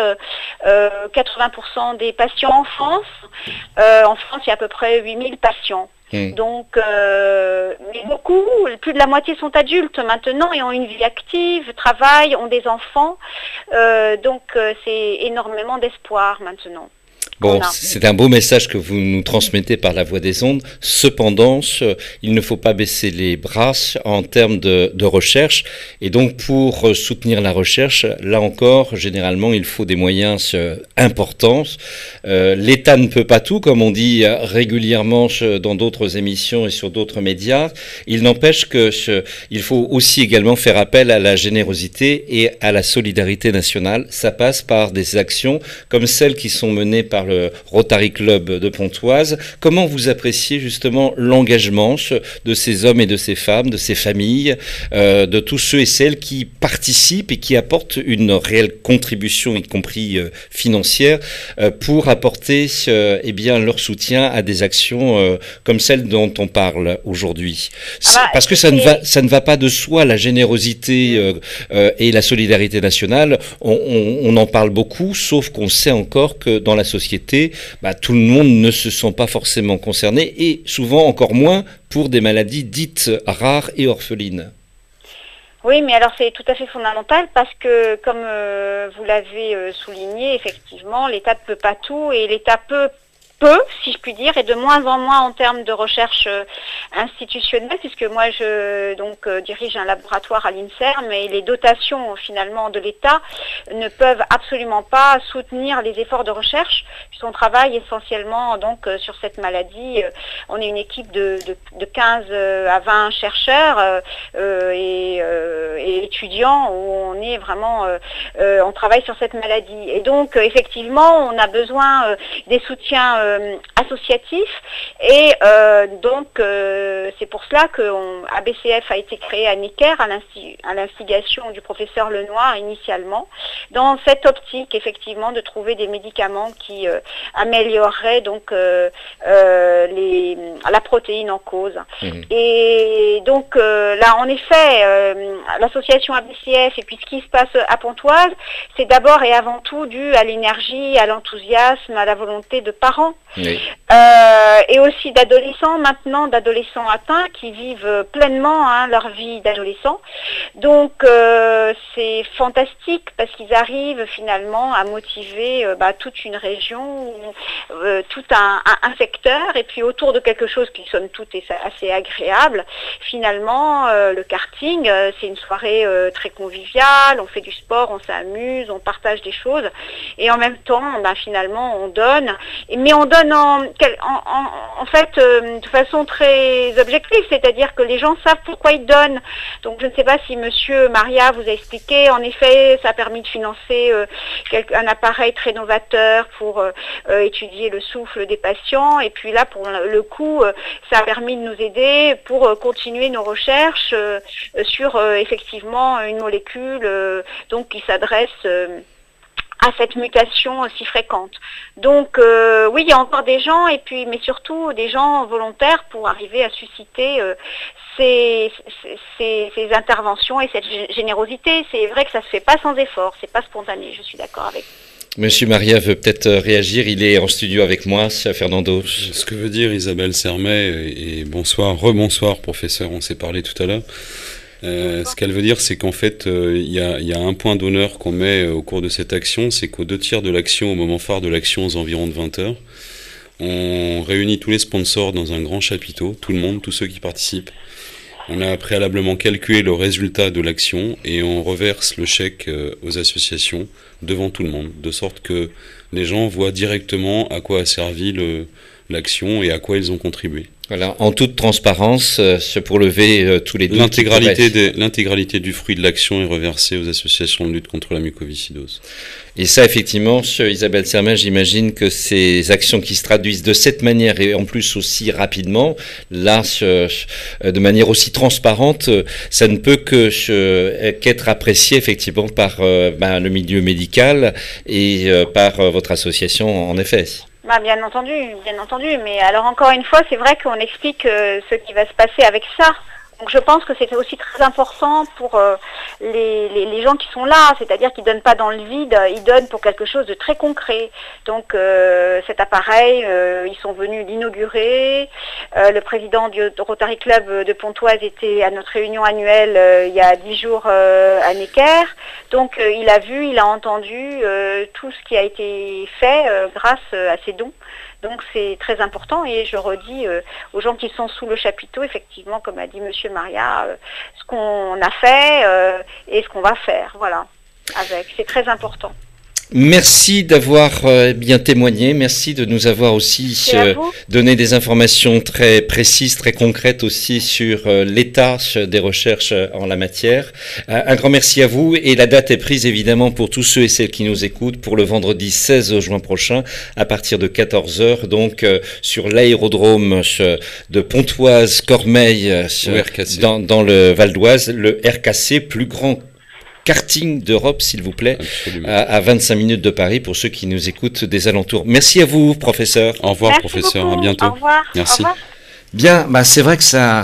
80% des patients en France. En France, il y a à peu près 8000 patients. Donc, mais beaucoup, plus de la moitié sont adultes maintenant et ont une vie active, travaillent, ont des enfants. Donc c'est énormément d'espoir maintenant. Bon, qu'on a. c'est un beau message que vous nous transmettez par la voie des ondes. Cependant, il ne faut pas baisser les bras en termes de recherche. Et donc, pour soutenir la recherche, là encore, généralement, il faut des moyens importants. L'État ne peut pas tout, comme on dit régulièrement dans d'autres émissions et sur d'autres médias. Il n'empêche qu'il faut aussi également faire appel à la générosité et à la solidarité nationale. Ça passe par des actions comme celles qui sont menées par le Rotary Club de Pontoise. Comment vous appréciez justement l'engagement de ces hommes et de ces femmes, de ces familles, de tous ceux et celles qui participent et qui apportent une réelle contribution, y compris financière, pour apporter eh bien, leur soutien à des actions comme celles dont on parle aujourd'hui? Parce que ça ne va pas de soi, la générosité et la solidarité nationale. On en parle beaucoup, sauf qu'on sait encore que dans la société, tout le monde ne se sent pas forcément concerné, et souvent encore moins pour des maladies dites rares et orphelines. Oui, mais alors c'est tout à fait fondamental parce que, comme vous l'avez souligné, effectivement, l'État ne peut pas tout, et l'État peut, si je puis dire, et de moins en moins en termes de recherche institutionnelle, puisque moi je dirige un laboratoire à l'INSERM, et les dotations finalement de l'État ne peuvent absolument pas soutenir les efforts de recherche, puisqu'on travaille essentiellement donc sur cette maladie. On est une équipe de 15 à 20 chercheurs et étudiants, où on est vraiment, on travaille sur cette maladie. Et donc effectivement, on a besoin des soutiens associatifs, et donc c'est pour cela que ABCF a été créé à Necker à l'instigation du professeur Lenoir initialement, dans cette optique effectivement de trouver des médicaments qui amélioreraient donc la protéine en cause. Et donc là en effet l'association ABCF et puis ce qui se passe à Pontoise, c'est d'abord et avant tout dû à l'énergie, à l'enthousiasme, à la volonté de parents. Oui. Et aussi d'adolescents atteints qui vivent pleinement leur vie d'adolescent. Donc c'est fantastique parce qu'ils arrivent finalement à motiver toute une région, tout un secteur, et puis autour de quelque chose qui somme toute est assez agréable. Finalement, le karting, c'est une soirée très conviviale, on fait du sport, on s'amuse, on partage des choses, et en même temps, finalement, on donne, mais on donne en fait de façon très objective, c'est-à-dire que les gens savent pourquoi ils donnent. Donc je ne sais pas si Monsieur Maria vous a expliqué, en effet ça a permis de financer un appareil très novateur pour étudier le souffle des patients, et puis là pour le coup ça a permis de nous aider pour continuer nos recherches sur effectivement une molécule donc qui s'adresse à cette mutation si fréquente. Donc oui, il y a encore des gens, et puis mais surtout des gens volontaires pour arriver à susciter ces interventions et cette générosité. C'est vrai que ça se fait pas sans effort, c'est pas spontané, je suis d'accord avec vous. Monsieur Maria veut peut-être réagir, il est en studio avec moi, Fernando. Ce que veut dire Isabelle Sermet, et bonsoir, rebonsoir professeur, on s'est parlé tout à l'heure. Ce qu'elle veut dire, c'est qu'en fait, il y a un point d'honneur qu'on met au cours de cette action, c'est qu'aux 2/3 de l'action, au moment phare de l'action, aux environs de 20h, on réunit tous les sponsors dans un grand chapiteau, tout le monde, tous ceux qui participent. On a préalablement calculé le résultat de l'action et on reverse le chèque aux associations devant tout le monde, de sorte que les gens voient directement à quoi a servi l'action et à quoi ils ont contribué. Voilà, en toute transparence, pour lever tous les doutes. L'intégralité du fruit de l'action est reversée aux associations de lutte contre la mucoviscidose. Et ça, effectivement, Isabelle Sermet, j'imagine que ces actions qui se traduisent de cette manière et en plus aussi rapidement, là, de manière aussi transparente, ça ne peut qu'être apprécié effectivement par le milieu médical et par votre association, en effet. Bien entendu, mais alors encore une fois, c'est vrai qu'on explique ce qui va se passer avec ça Donc je pense que c'est aussi très important pour les gens qui sont là, c'est-à-dire qu'ils ne donnent pas dans le vide, ils donnent pour quelque chose de très concret. Donc cet appareil, ils sont venus l'inaugurer. Le président du Rotary Club de Pontoise était à notre réunion annuelle il y a 10 jours à Necker. Donc il a vu, il a entendu tout ce qui a été fait grâce à ces dons. Donc c'est très important et je redis aux gens qui sont sous le chapiteau, effectivement, comme a dit Monsieur Maria, ce qu'on a fait et ce qu'on va faire, voilà, avec. C'est très important. Merci d'avoir bien témoigné, merci de nous avoir aussi donné des informations très précises, très concrètes aussi sur l'état des recherches en la matière. Un grand merci à vous et la date est prise évidemment pour tous ceux et celles qui nous écoutent pour le vendredi 16 juin prochain à partir de 14h, donc sur l'aérodrome de Pontoise-Cormeilles dans le Val d'Oise, le RKC, plus grand karting d'Europe, s'il vous plaît, à 25 minutes de Paris pour ceux qui nous écoutent des alentours. Merci à vous, professeur. Au revoir, Merci professeur. beaucoup. À bientôt. Au revoir. Merci. Au revoir. Bien, c'est vrai que ça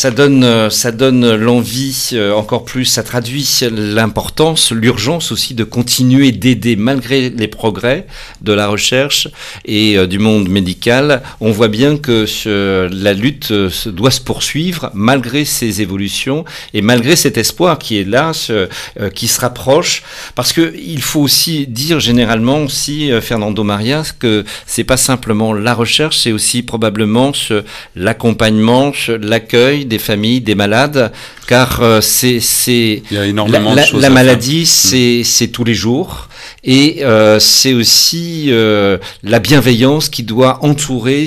donne l'envie, encore plus, ça traduit l'importance, l'urgence aussi de continuer d'aider malgré les progrès de la recherche et du monde médical. On voit bien que la lutte doit se poursuivre malgré ces évolutions et malgré cet espoir qui est là, qui se rapproche, parce que il faut aussi dire généralement aussi, Fernando Maria, que c'est pas simplement la recherche, c'est aussi probablement l'accompagnement, l'accueil des familles, des malades, car il y a énormément de choses la à maladie, c'est tous les jours, et c'est aussi la bienveillance qui doit entourer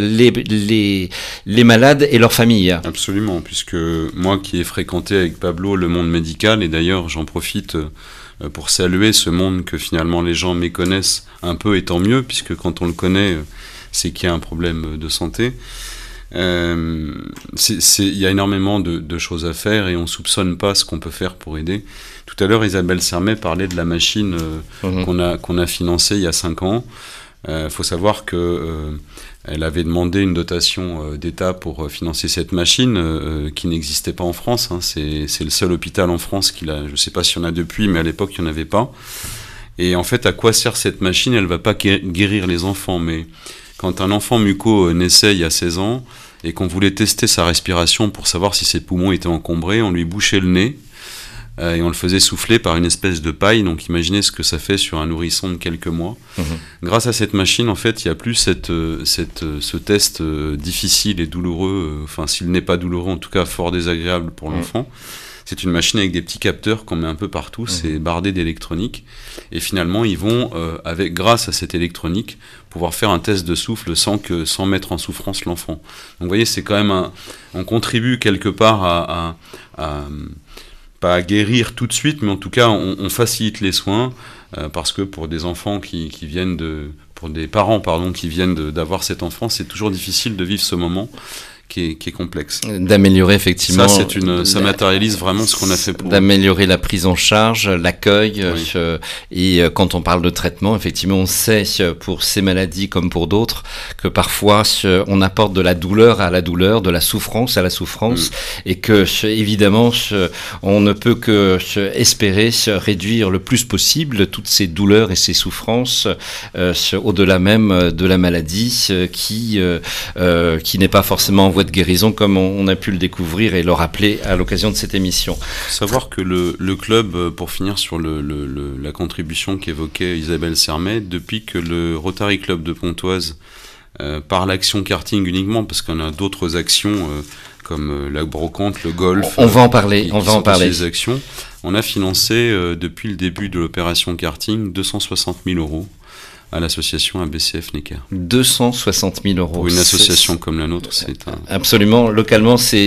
les malades et leurs familles. Absolument, puisque moi qui ai fréquenté avec Pablo le monde médical, et d'ailleurs j'en profite pour saluer ce monde que finalement les gens méconnaissent un peu, et tant mieux, puisque quand on le connaît, c'est qu'il y a un problème de santé. Il y a énormément de choses à faire et on soupçonne pas ce qu'on peut faire pour aider. Tout à l'heure, Isabelle Sermet parlait de la machine qu'on a financée il y a 5 ans. Faut savoir que elle avait demandé une dotation d'État pour financer cette machine qui n'existait pas en France. Hein. C'est le seul hôpital en France qui l'a. Je sais pas s'il y en a depuis, mais à l'époque il n'y en avait pas. Et en fait, à quoi sert cette machine? Elle va pas guérir les enfants, mais quand un enfant muco naissait il y a 16 ans et qu'on voulait tester sa respiration pour savoir si ses poumons étaient encombrés, on lui bouchait le nez et on le faisait souffler par une espèce de paille. Donc imaginez ce que ça fait sur un nourrisson de quelques mois. Grâce à cette machine, en fait, il n'y a plus ce test difficile et douloureux, enfin s'il n'est pas douloureux, en tout cas fort désagréable pour l'enfant. C'est une machine avec des petits capteurs qu'on met un peu partout, c'est bardé d'électronique. Et finalement, ils vont, grâce à cette électronique, pouvoir faire un test de souffle sans mettre en souffrance l'enfant. Donc vous voyez, c'est quand même on contribue quelque part pas à guérir tout de suite, mais en tout cas, on facilite les soins, parce que pour des enfants qui viennent pour des parents, qui viennent d'avoir cet enfant, c'est toujours difficile de vivre ce moment qui est complexe. D'améliorer effectivement. Ça matérialise vraiment ce qu'on a fait pour. D'améliorer la prise en charge, l'accueil, et quand on parle de traitement, effectivement, on sait pour ces maladies comme pour d'autres que parfois on apporte de la douleur à la douleur, de la souffrance à la souffrance, et que évidemment on ne peut que espérer réduire le plus possible toutes ces douleurs et ces souffrances au-delà même de la maladie qui n'est pas forcément en voie de guérison comme on a pu le découvrir et le rappeler à l'occasion de cette émission. Savoir que le club, pour finir sur la contribution qu'évoquait Isabelle Sermet, depuis que le Rotary Club de Pontoise, par l'action karting uniquement, parce qu'on a d'autres actions comme la brocante, le golf. On va en parler. Ces actions. On a financé depuis le début de l'opération karting 260 000 euros à l'association ABCF Necker. 260 000 euros. Pour une association comme la nôtre, c'est absolument. Localement, c'est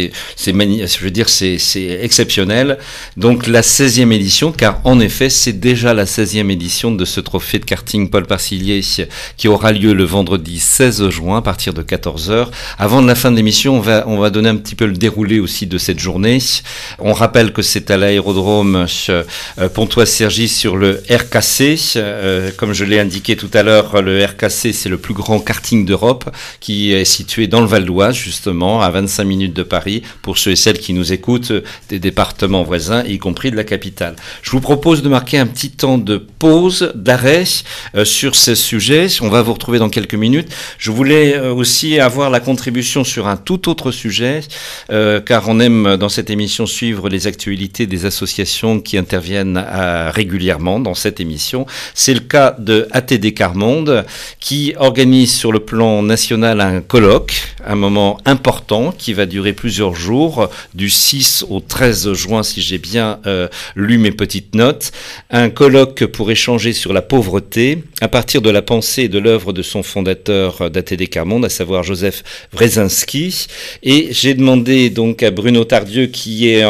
exceptionnel. Donc la 16e édition, car en effet, c'est déjà la 16e édition de ce trophée de karting Paul Parcillier qui aura lieu le vendredi 16 juin à partir de 14h. Avant la fin de l'émission, on va donner un petit peu le déroulé aussi de cette journée. On rappelle que c'est à l'aérodrome Pontoise-Cergy sur le RKC, comme je l'ai indiqué indiqué tout à l'heure, le RKC, c'est le plus grand karting d'Europe qui est situé dans le Val d'Oise, justement, à 25 minutes de Paris, pour ceux et celles qui nous écoutent des départements voisins, y compris de la capitale. Je vous propose de marquer un petit temps de pause, d'arrêt sur ce sujet. On va vous retrouver dans quelques minutes. Je voulais aussi avoir la contribution sur un tout autre sujet, car on aime dans cette émission suivre les actualités des associations qui interviennent régulièrement dans cette émission. C'est le cas de ATD Quart Monde qui organise sur le plan national un colloque, un moment important qui va durer plusieurs jours, du 6 au 13 juin si j'ai bien lu mes petites notes. Un colloque pour échanger sur la pauvreté à partir de la pensée et de l'œuvre de son fondateur d'ATD Quart Monde, à savoir Joseph Wrezinski. Et j'ai demandé donc à Bruno Tardieu, qui est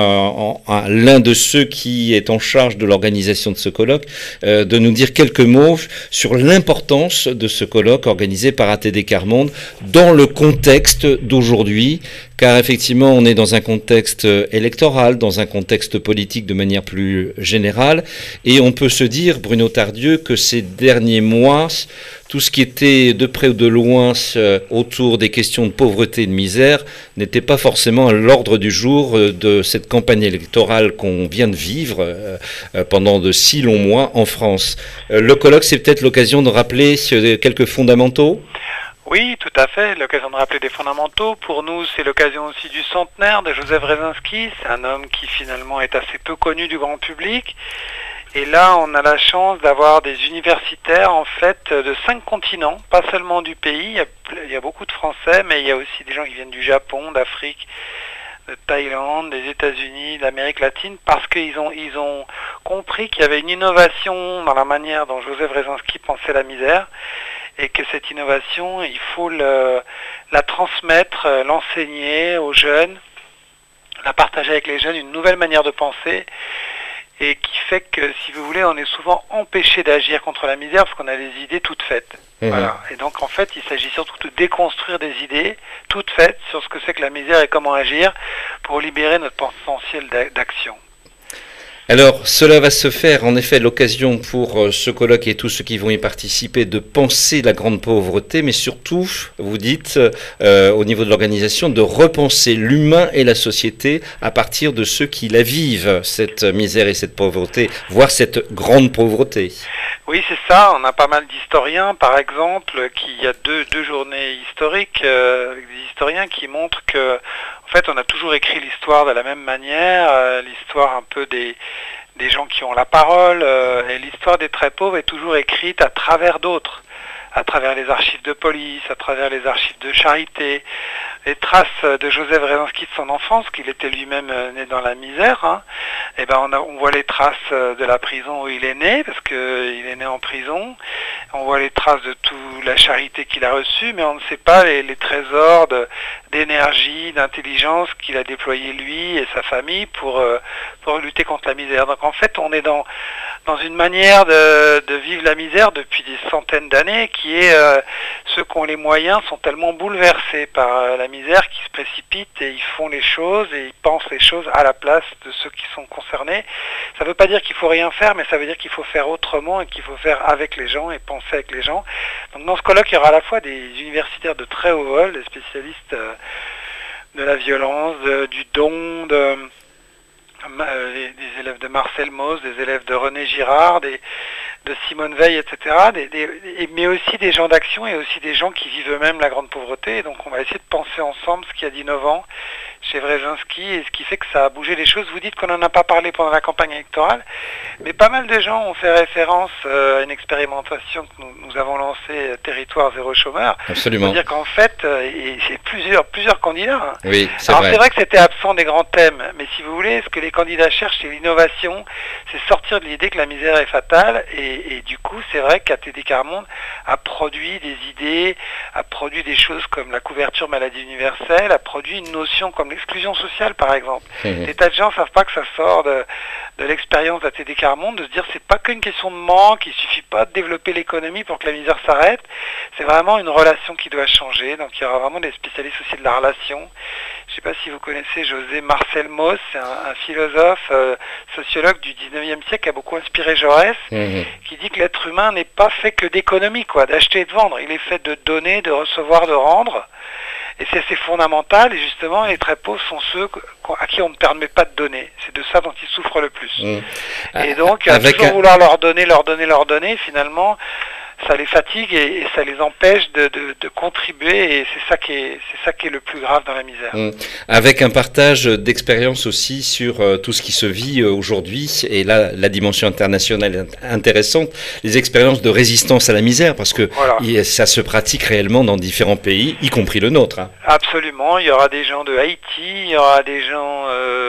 l'un de ceux qui est en charge de l'organisation de ce colloque, de nous dire quelques mots sur l'importance de ce colloque organisé par ATD Quart Monde dans le contexte d'aujourd'hui, car effectivement on est dans un contexte électoral, dans un contexte politique de manière plus générale, et on peut se dire, Bruno Tardieu, que ces derniers mois, tout ce qui était de près ou de loin autour des questions de pauvreté et de misère n'était pas forcément à l'ordre du jour de cette campagne électorale qu'on vient de vivre pendant de si longs mois en France. Le colloque, c'est peut-être l'occasion de rappeler quelques fondamentaux ? Oui, tout à fait, l'occasion de rappeler des fondamentaux. Pour nous, c'est l'occasion aussi du centenaire de Joseph Wrezinski. C'est un homme qui finalement est assez peu connu du grand public. Et là, on a la chance d'avoir des universitaires, en fait, de 5 continents, pas seulement du pays. Il y a beaucoup de Français, mais il y a aussi des gens qui viennent du Japon, d'Afrique, de Thaïlande, des États-Unis, d'Amérique latine, parce qu'ils ont compris qu'il y avait une innovation dans la manière dont Joseph Wrezinski pensait la misère, et que cette innovation, il faut la transmettre, l'enseigner aux jeunes, la partager avec les jeunes, une nouvelle manière de penser, et qui fait que, si vous voulez, on est souvent empêché d'agir contre la misère parce qu'on a des idées toutes faites. Voilà. Et donc, en fait, il s'agit surtout de déconstruire des idées toutes faites sur ce que c'est que la misère et comment agir pour libérer notre potentiel d'action. Alors, cela va se faire, en effet, l'occasion pour ce colloque et tous ceux qui vont y participer de penser la grande pauvreté, mais surtout, vous dites, au niveau de l'organisation, de repenser l'humain et la société à partir de ceux qui la vivent, cette misère et cette pauvreté, voire cette grande pauvreté. Oui, c'est ça. On a pas mal d'historiens, par exemple, il y a deux journées historiques, des historiens qui montrent que, en fait, on a toujours écrit l'histoire de la même manière, l'histoire un peu des gens qui ont la parole, et l'histoire des très pauvres est toujours écrite à travers d'autres, à travers les archives de police, à travers les archives de charité, les traces de Joseph Wrezinski de son enfance, qu'il était lui-même né dans la misère, hein. Et ben on voit les traces de la prison où il est né, parce qu'il est né en prison. On voit les traces de toute la charité qu'il a reçue, mais on ne sait pas les trésors d'énergie, d'intelligence qu'il a déployé lui et sa famille pour lutter contre la misère. Donc en fait, on est dans une manière de vivre la misère depuis des centaines d'années, qui est ceux qui ont les moyens sont tellement bouleversés par la misère qu'ils se précipitent et ils font les choses et ils pensent les choses à la place de ceux qui sont concernés. Ça ne veut pas dire qu'il faut rien faire, mais ça veut dire qu'il faut faire autrement et qu'il faut faire avec les gens et penser avec les gens. Donc dans ce colloque, il y aura à la fois des universitaires de très haut vol, des spécialistes de la violence, du don, des élèves de Marcel Mauss, des élèves de René Girard, de Simone Veil, etc., mais aussi des gens d'action et aussi des gens qui vivent eux-mêmes la grande pauvreté. Et donc on va essayer de penser ensemble ce qu'il y a d'innovant chez Wrezinski et ce qui fait que ça a bougé les choses. Vous dites qu'on n'en a pas parlé pendant la campagne électorale, mais pas mal de gens ont fait référence à une expérimentation que nous avons lancée, Territoire Zéro Chômeur. Absolument. C'est-à-dire qu'en fait, c'est plusieurs candidats. Hein. Oui, c'est Alors vrai. c'est vrai que c'était absent des grands thèmes, mais si vous voulez, ce que les candidats cherchent, c'est l'innovation, c'est sortir de l'idée que la misère est fatale, et du coup, c'est vrai qu'ATD Quart Monde a produit des idées, a produit des choses comme la couverture maladie universelle, a produit une notion comme l'exclusion sociale, par exemple. Des tas de gens ne savent pas que ça sort l'expérience d'ATD Quart Monde, de se dire c'est pas qu'une question de manque, il suffit pas de développer l'économie pour que la misère s'arrête, c'est vraiment une relation qui doit changer, donc il y aura vraiment des spécialistes aussi de la relation. Je ne sais pas si vous connaissez José Marcel Mauss, c'est un philosophe, sociologue du 19e siècle qui a beaucoup inspiré Jaurès, qui dit que l'être humain n'est pas fait que d'économie, d'acheter et de vendre, il est fait de donner, de recevoir, de rendre. Et c'est assez fondamental, et justement, les très pauvres sont ceux à qui on ne permet pas de donner. C'est de ça dont ils souffrent le plus. Et donc, toujours vouloir leur donner, finalement, ça les fatigue et ça les empêche de contribuer, et c'est ça qui est le plus grave dans la misère. Avec un partage d'expérience aussi sur tout ce qui se vit aujourd'hui, et là la dimension internationale est intéressante, les expériences de résistance à la misère, parce que ça se pratique réellement dans différents pays, y compris le nôtre. Absolument, il y aura des gens de Haïti, il y aura des gens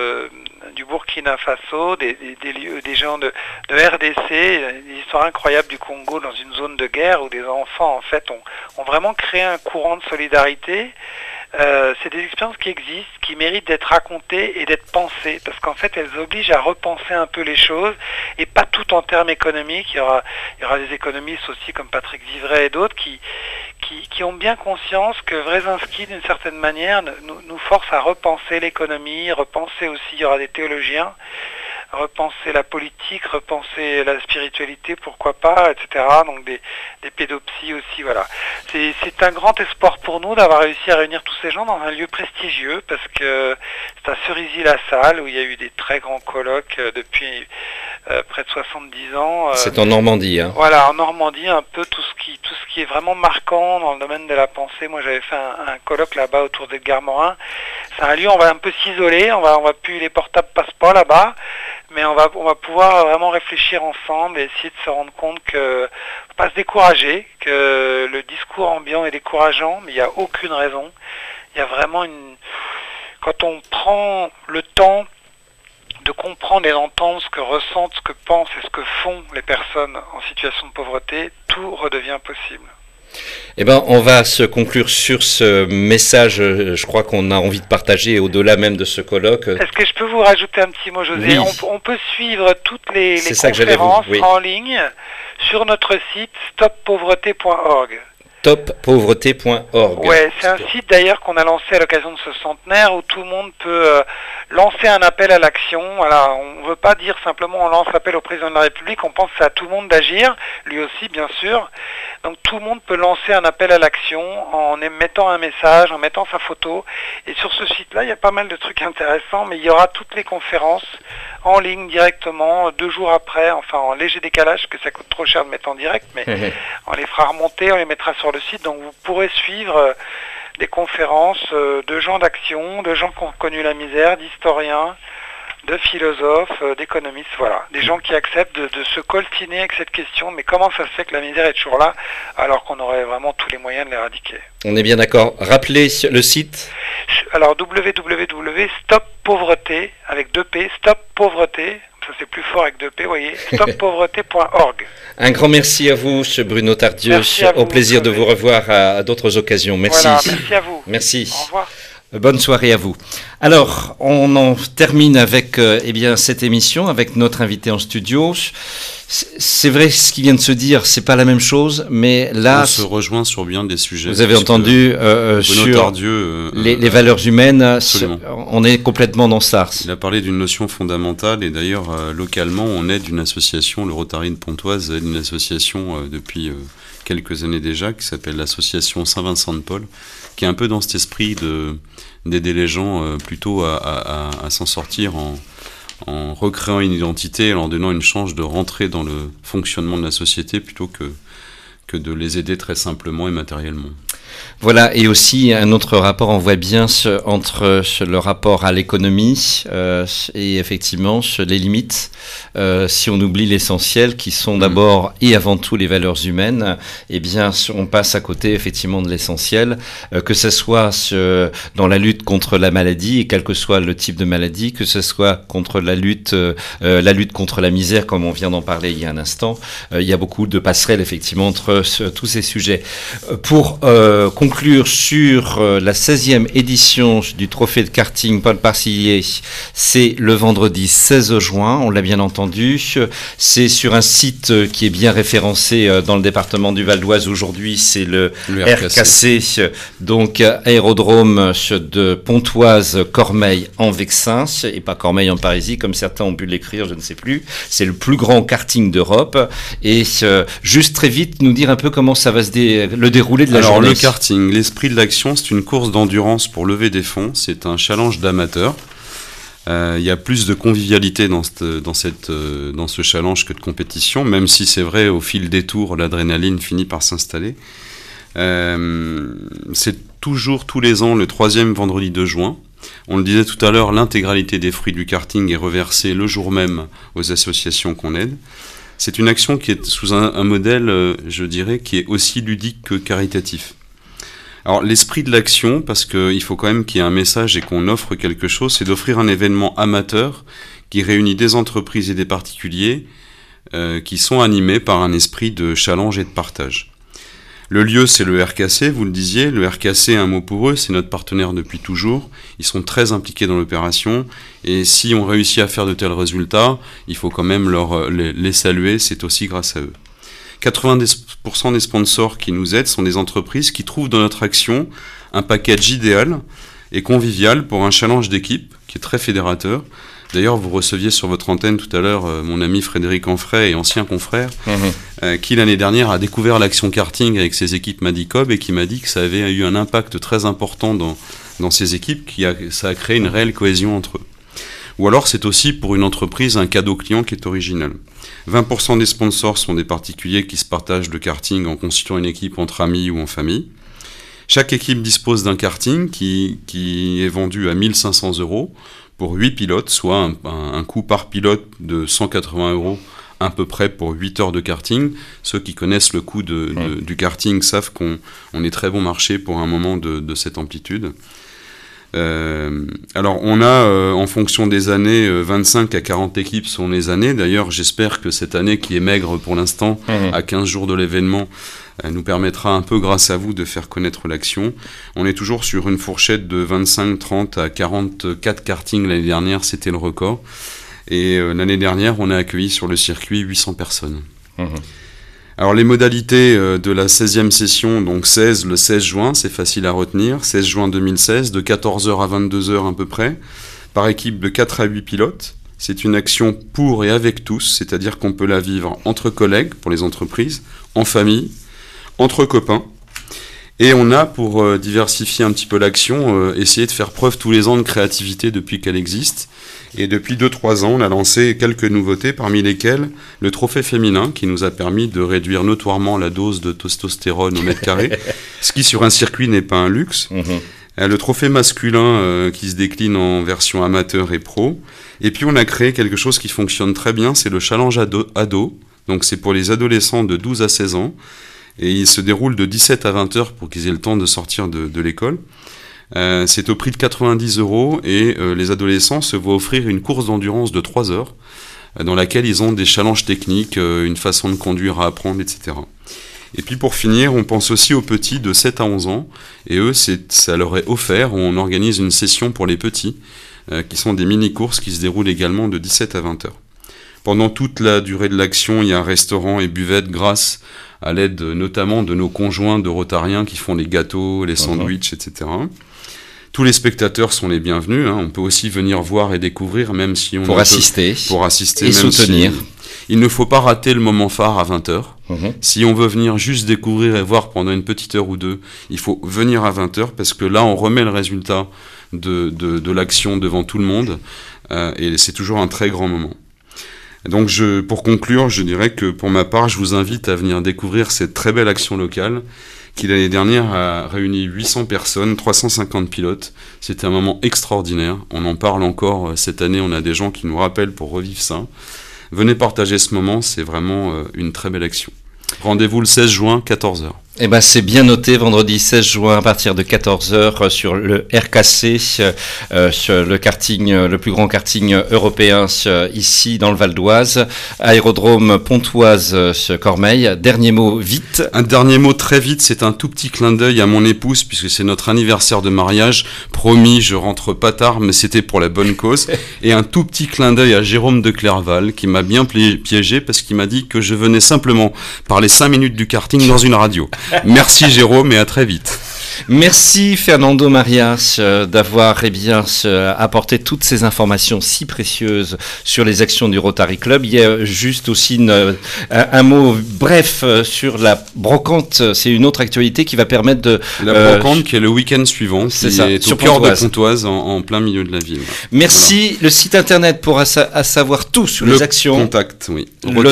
du Burkina Faso, des gens de RDC, des histoires incroyables du Congo dans une zone de guerre où des enfants en fait ont vraiment créé un courant de solidarité. C'est des expériences qui existent, qui méritent d'être racontées et d'être pensées, parce qu'en fait elles obligent à repenser un peu les choses, et pas tout en termes économiques. Il y aura des économistes aussi comme Patrick Vivray et d'autres qui ont bien conscience que Wresinski, d'une certaine manière, nous force à repenser l'économie, repenser aussi, il y aura des théologiens, repenser la politique, repenser la spiritualité, pourquoi pas, etc. Donc des pédopsies aussi, voilà. C'est un grand espoir pour nous d'avoir réussi à réunir tous ces gens dans un lieu prestigieux, parce que c'est à Cerisy-la-Salle où il y a eu des très grands colloques depuis près de 70 ans. C'est en Normandie, hein. Voilà, en Normandie, un peu tout ce qui est vraiment marquant dans le domaine de la pensée. Moi, j'avais fait un colloque là-bas autour d'Edgar Morin. C'est un lieu où on va un peu s'isoler, on va plus, les portables passent pas là-bas, mais on va pouvoir vraiment réfléchir ensemble et essayer de se rendre compte que faut pas se décourager, que le discours ambiant est décourageant, mais il n'y a aucune raison. Il y a vraiment quand on prend le temps de comprendre et d'entendre ce que ressentent, ce que pensent et ce que font les personnes en situation de pauvreté, tout redevient possible. Eh ben, on va se conclure sur ce message, je crois qu'on a envie de partager au-delà même de ce colloque. Est-ce que je peux vous rajouter un petit mot, José ? Oui. On peut suivre toutes les conférences en ligne sur notre site stoppauvreté.org. stoppauvreté.org. Ouais, c'est un site d'ailleurs qu'on a lancé à l'occasion de ce centenaire où tout le monde peut lancer un appel à l'action. Voilà, on ne veut pas dire simplement on lance l'appel au président de la République, on pense que c'est à tout le monde d'agir, lui aussi bien sûr. Donc tout le monde peut lancer un appel à l'action en mettant un message, en mettant sa photo. Et sur ce site-là, il y a pas mal de trucs intéressants, mais il y aura toutes les conférences en ligne directement, 2 jours après, enfin en léger décalage, parce que ça coûte trop cher de mettre en direct, mais on les fera remonter, on les mettra sur le site, donc vous pourrez suivre des conférences de gens d'action, de gens qui ont connu la misère, d'historiens, de philosophes, d'économistes, voilà. Des gens qui acceptent de se coltiner avec cette question, mais comment ça se fait que la misère est toujours là, alors qu'on aurait vraiment tous les moyens de l'éradiquer. On est bien d'accord. Rappelez le site. Alors www.stoppauvreté, avec 2 P, stoppauvreté, ça c'est plus fort avec 2 P, vous voyez, stoppauvreté.org. Un grand merci à vous, Bruno Tardieu. Au plaisir de vous revoir à d'autres occasions. Merci. Voilà, merci à vous. Merci. Au revoir. Bonne soirée à vous. Alors, on en termine avec cette émission, avec notre invité en studio. C'est vrai, ce qui vient de se dire, c'est pas la même chose, mais là... On se rejoint sur bien des sujets. Vous avez entendu sur Tardieu, les valeurs humaines, on est complètement dans ça. Il a parlé d'une notion fondamentale, et d'ailleurs, localement, on aide une association, le Rotary de Pontoise aide une association depuis quelques années déjà, qui s'appelle l'association Saint-Vincent de Paul, qui est un peu dans cet esprit d'aider les gens plutôt à s'en sortir en recréant une identité, en leur donnant une chance de rentrer dans le fonctionnement de la société plutôt que de les aider très simplement et matériellement. Voilà, et aussi un autre rapport, on voit bien entre le rapport à l'économie et effectivement les limites, si on oublie l'essentiel qui sont d'abord et avant tout les valeurs humaines, eh bien on passe à côté effectivement de l'essentiel, que ce soit dans la lutte contre la maladie, et quel que soit le type de maladie, que ce soit contre la lutte contre la misère, comme on vient d'en parler il y a un instant. Il y a beaucoup de passerelles effectivement entre tous ces sujets. Pour conclure sur la 16e édition du Trophée de karting Paul Parcillier. C'est le vendredi 16 juin, on l'a bien entendu. C'est sur un site qui est bien référencé dans le département du Val d'Oise aujourd'hui, c'est le RKC, donc aérodrome de Pontoise, Cormeilles en Vexin, et pas Cormeilles en Parisis, comme certains ont pu l'écrire, je ne sais plus. C'est le plus grand karting d'Europe. Et juste très vite, nous dire un peu comment ça va le dérouler de la journée. Alors, le karting, l'esprit de l'action, c'est une course d'endurance pour lever des fonds. C'est un challenge d'amateurs. Il y a plus de convivialité dans ce challenge que de compétition, même si c'est vrai, au fil des tours, l'adrénaline finit par s'installer. C'est toujours, tous les ans, le 3e vendredi de juin. On le disait tout à l'heure, l'intégralité des fruits du karting est reversée le jour même aux associations qu'on aide. C'est une action qui est sous un modèle, je dirais, qui est aussi ludique que caritatif. Alors, l'esprit de l'action, parce qu'il faut quand même qu'il y ait un message et qu'on offre quelque chose, c'est d'offrir un événement amateur qui réunit des entreprises et des particuliers qui sont animés par un esprit de challenge et de partage. Le lieu, c'est le RKC, vous le disiez. Le RKC, un mot pour eux, c'est notre partenaire depuis toujours. Ils sont très impliqués dans l'opération. Et si on réussit à faire de tels résultats, il faut quand même les saluer. C'est aussi grâce à eux. 90% des sponsors qui nous aident sont des entreprises qui trouvent dans notre action un package idéal et convivial pour un challenge d'équipe qui est très fédérateur. D'ailleurs, vous receviez sur votre antenne tout à l'heure mon ami Frédéric Anfray et ancien confrère, qui l'année dernière a découvert l'action karting avec ses équipes Madicob et qui m'a dit que ça avait eu un impact très important dans ses équipes, ça a créé une réelle cohésion entre eux. Ou alors c'est aussi pour une entreprise un cadeau client qui est original. 20% des sponsors sont des particuliers qui se partagent le karting en constituant une équipe entre amis ou en famille. Chaque équipe dispose d'un karting qui est vendu à 1 500 € pour 8 pilotes, soit un coût par pilote de 180 € à peu près pour 8 heures de karting. Ceux qui connaissent le coût du karting savent qu'on est très bon marché pour un moment de cette amplitude. Alors on a en fonction des années 25 à 40 équipes sont les années. D'ailleurs j'espère que cette année qui est maigre pour l'instant à 15 jours de l'événement nous permettra un peu grâce à vous de faire connaître l'action. On est toujours sur une fourchette de 25, 30 à 44 kartings. L'année dernière c'était le record et l'année dernière on a accueilli sur le circuit 800 personnes. Alors les modalités de la 16e session, donc le 16 juin, c'est facile à retenir, 16 juin 2016, de 14h à 22h à peu près, par équipe de 4 à 8 pilotes. C'est une action pour et avec tous, c'est-à-dire qu'on peut la vivre entre collègues, pour les entreprises, en famille, entre copains. Et on a, pour diversifier un petit peu l'action, essayé de faire preuve tous les ans de créativité depuis qu'elle existe. Et depuis 2-3 ans, on a lancé quelques nouveautés, parmi lesquelles le trophée féminin, qui nous a permis de réduire notoirement la dose de testostérone au mètre carré, ce qui sur un circuit n'est pas un luxe. Le trophée masculin qui se décline en version amateur et pro. Et puis on a créé quelque chose qui fonctionne très bien, c'est le challenge ado. Donc c'est pour les adolescents de 12 à 16 ans. Et il se déroule de 17 à 20 heures pour qu'ils aient le temps de sortir de l'école. C'est au prix de 90 € et les adolescents se voient offrir une course d'endurance de 3 heures dans laquelle ils ont des challenges techniques, une façon de conduire à apprendre, etc. Et puis pour finir, on pense aussi aux petits de 7 à 11 ans et eux, ça leur est offert. On organise une session pour les petits qui sont des mini-courses qui se déroulent également de 17 à 20 heures. Pendant toute la durée de l'action, il y a un restaurant et buvette grâce à l'aide notamment de nos conjoints de Rotariens qui font les gâteaux, les sandwichs, etc. Tous les spectateurs sont les bienvenus. On peut aussi venir voir et découvrir, même si on pour assister et même soutenir. Il ne faut pas rater le moment phare à 20h. Si on veut venir juste découvrir et voir pendant une petite heure ou deux, il faut venir à 20h parce que là, on remet le résultat de l'action devant tout le monde et c'est toujours un très grand moment. Donc pour conclure, je dirais que pour ma part, je vous invite à venir découvrir cette très belle action locale qui l'année dernière a réuni 800 personnes, 350 pilotes. C'était un moment extraordinaire. On en parle encore cette année, on a des gens qui nous rappellent pour revivre ça. Venez partager ce moment, c'est vraiment une très belle action. Rendez-vous le 16 juin, 14h. Eh ben, c'est bien noté, vendredi 16 juin à partir de 14h sur le RKC, le karting, le plus grand karting européen ici dans le Val d'Oise, aérodrome Pontoise Cormeilles. Dernier mot vite. Un dernier mot très vite, c'est un tout petit clin d'œil à mon épouse puisque c'est notre anniversaire de mariage. Promis, je rentre pas tard, mais c'était pour la bonne cause. Et un tout petit clin d'œil à Jérôme de Clerval qui m'a bien piégé parce qu'il m'a dit que je venais simplement parler 5 minutes du karting dans une radio. Merci Jérôme et à très vite. Merci Fernando Marias d'avoir apporté toutes ces informations si précieuses sur les actions du Rotary Club. Il y a juste aussi un mot bref sur la brocante. C'est une autre actualité qui va permettre de... La brocante qui est le week-end suivant, qui est au cœur de Pontoise, en plein milieu de la ville. Merci. Voilà. Le site internet pour savoir tout sur les actions. Contact, oui.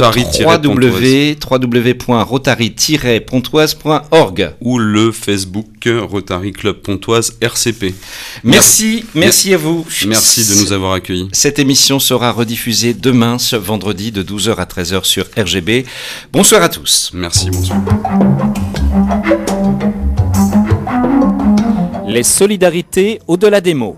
www.rotary-pontoise.org ou le Facebook Rotary Club Pontoise RCP. Merci à vous. Merci de nous avoir accueillis. Cette émission sera rediffusée demain, ce vendredi, de 12h à 13h sur RGB. Bonsoir à tous. Merci, bonsoir. Les solidarités au-delà des mots.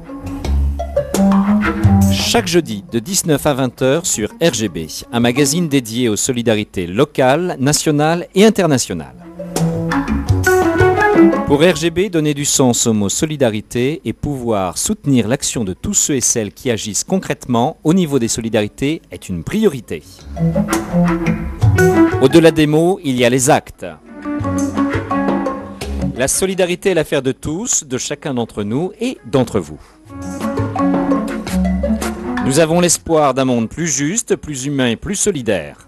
Chaque jeudi de 19 à 20h sur RGB, un magazine dédié aux solidarités locales, nationales et internationales. Pour RGB, donner du sens au mot solidarité et pouvoir soutenir l'action de tous ceux et celles qui agissent concrètement au niveau des solidarités est une priorité. Au-delà des mots, il y a les actes. La solidarité est l'affaire de tous, de chacun d'entre nous et d'entre vous. Nous avons l'espoir d'un monde plus juste, plus humain et plus solidaire.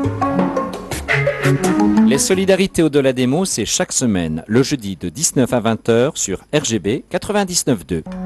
Les solidarités au-delà des mots, c'est chaque semaine, le jeudi de 19 à 20h sur RGB 99.2.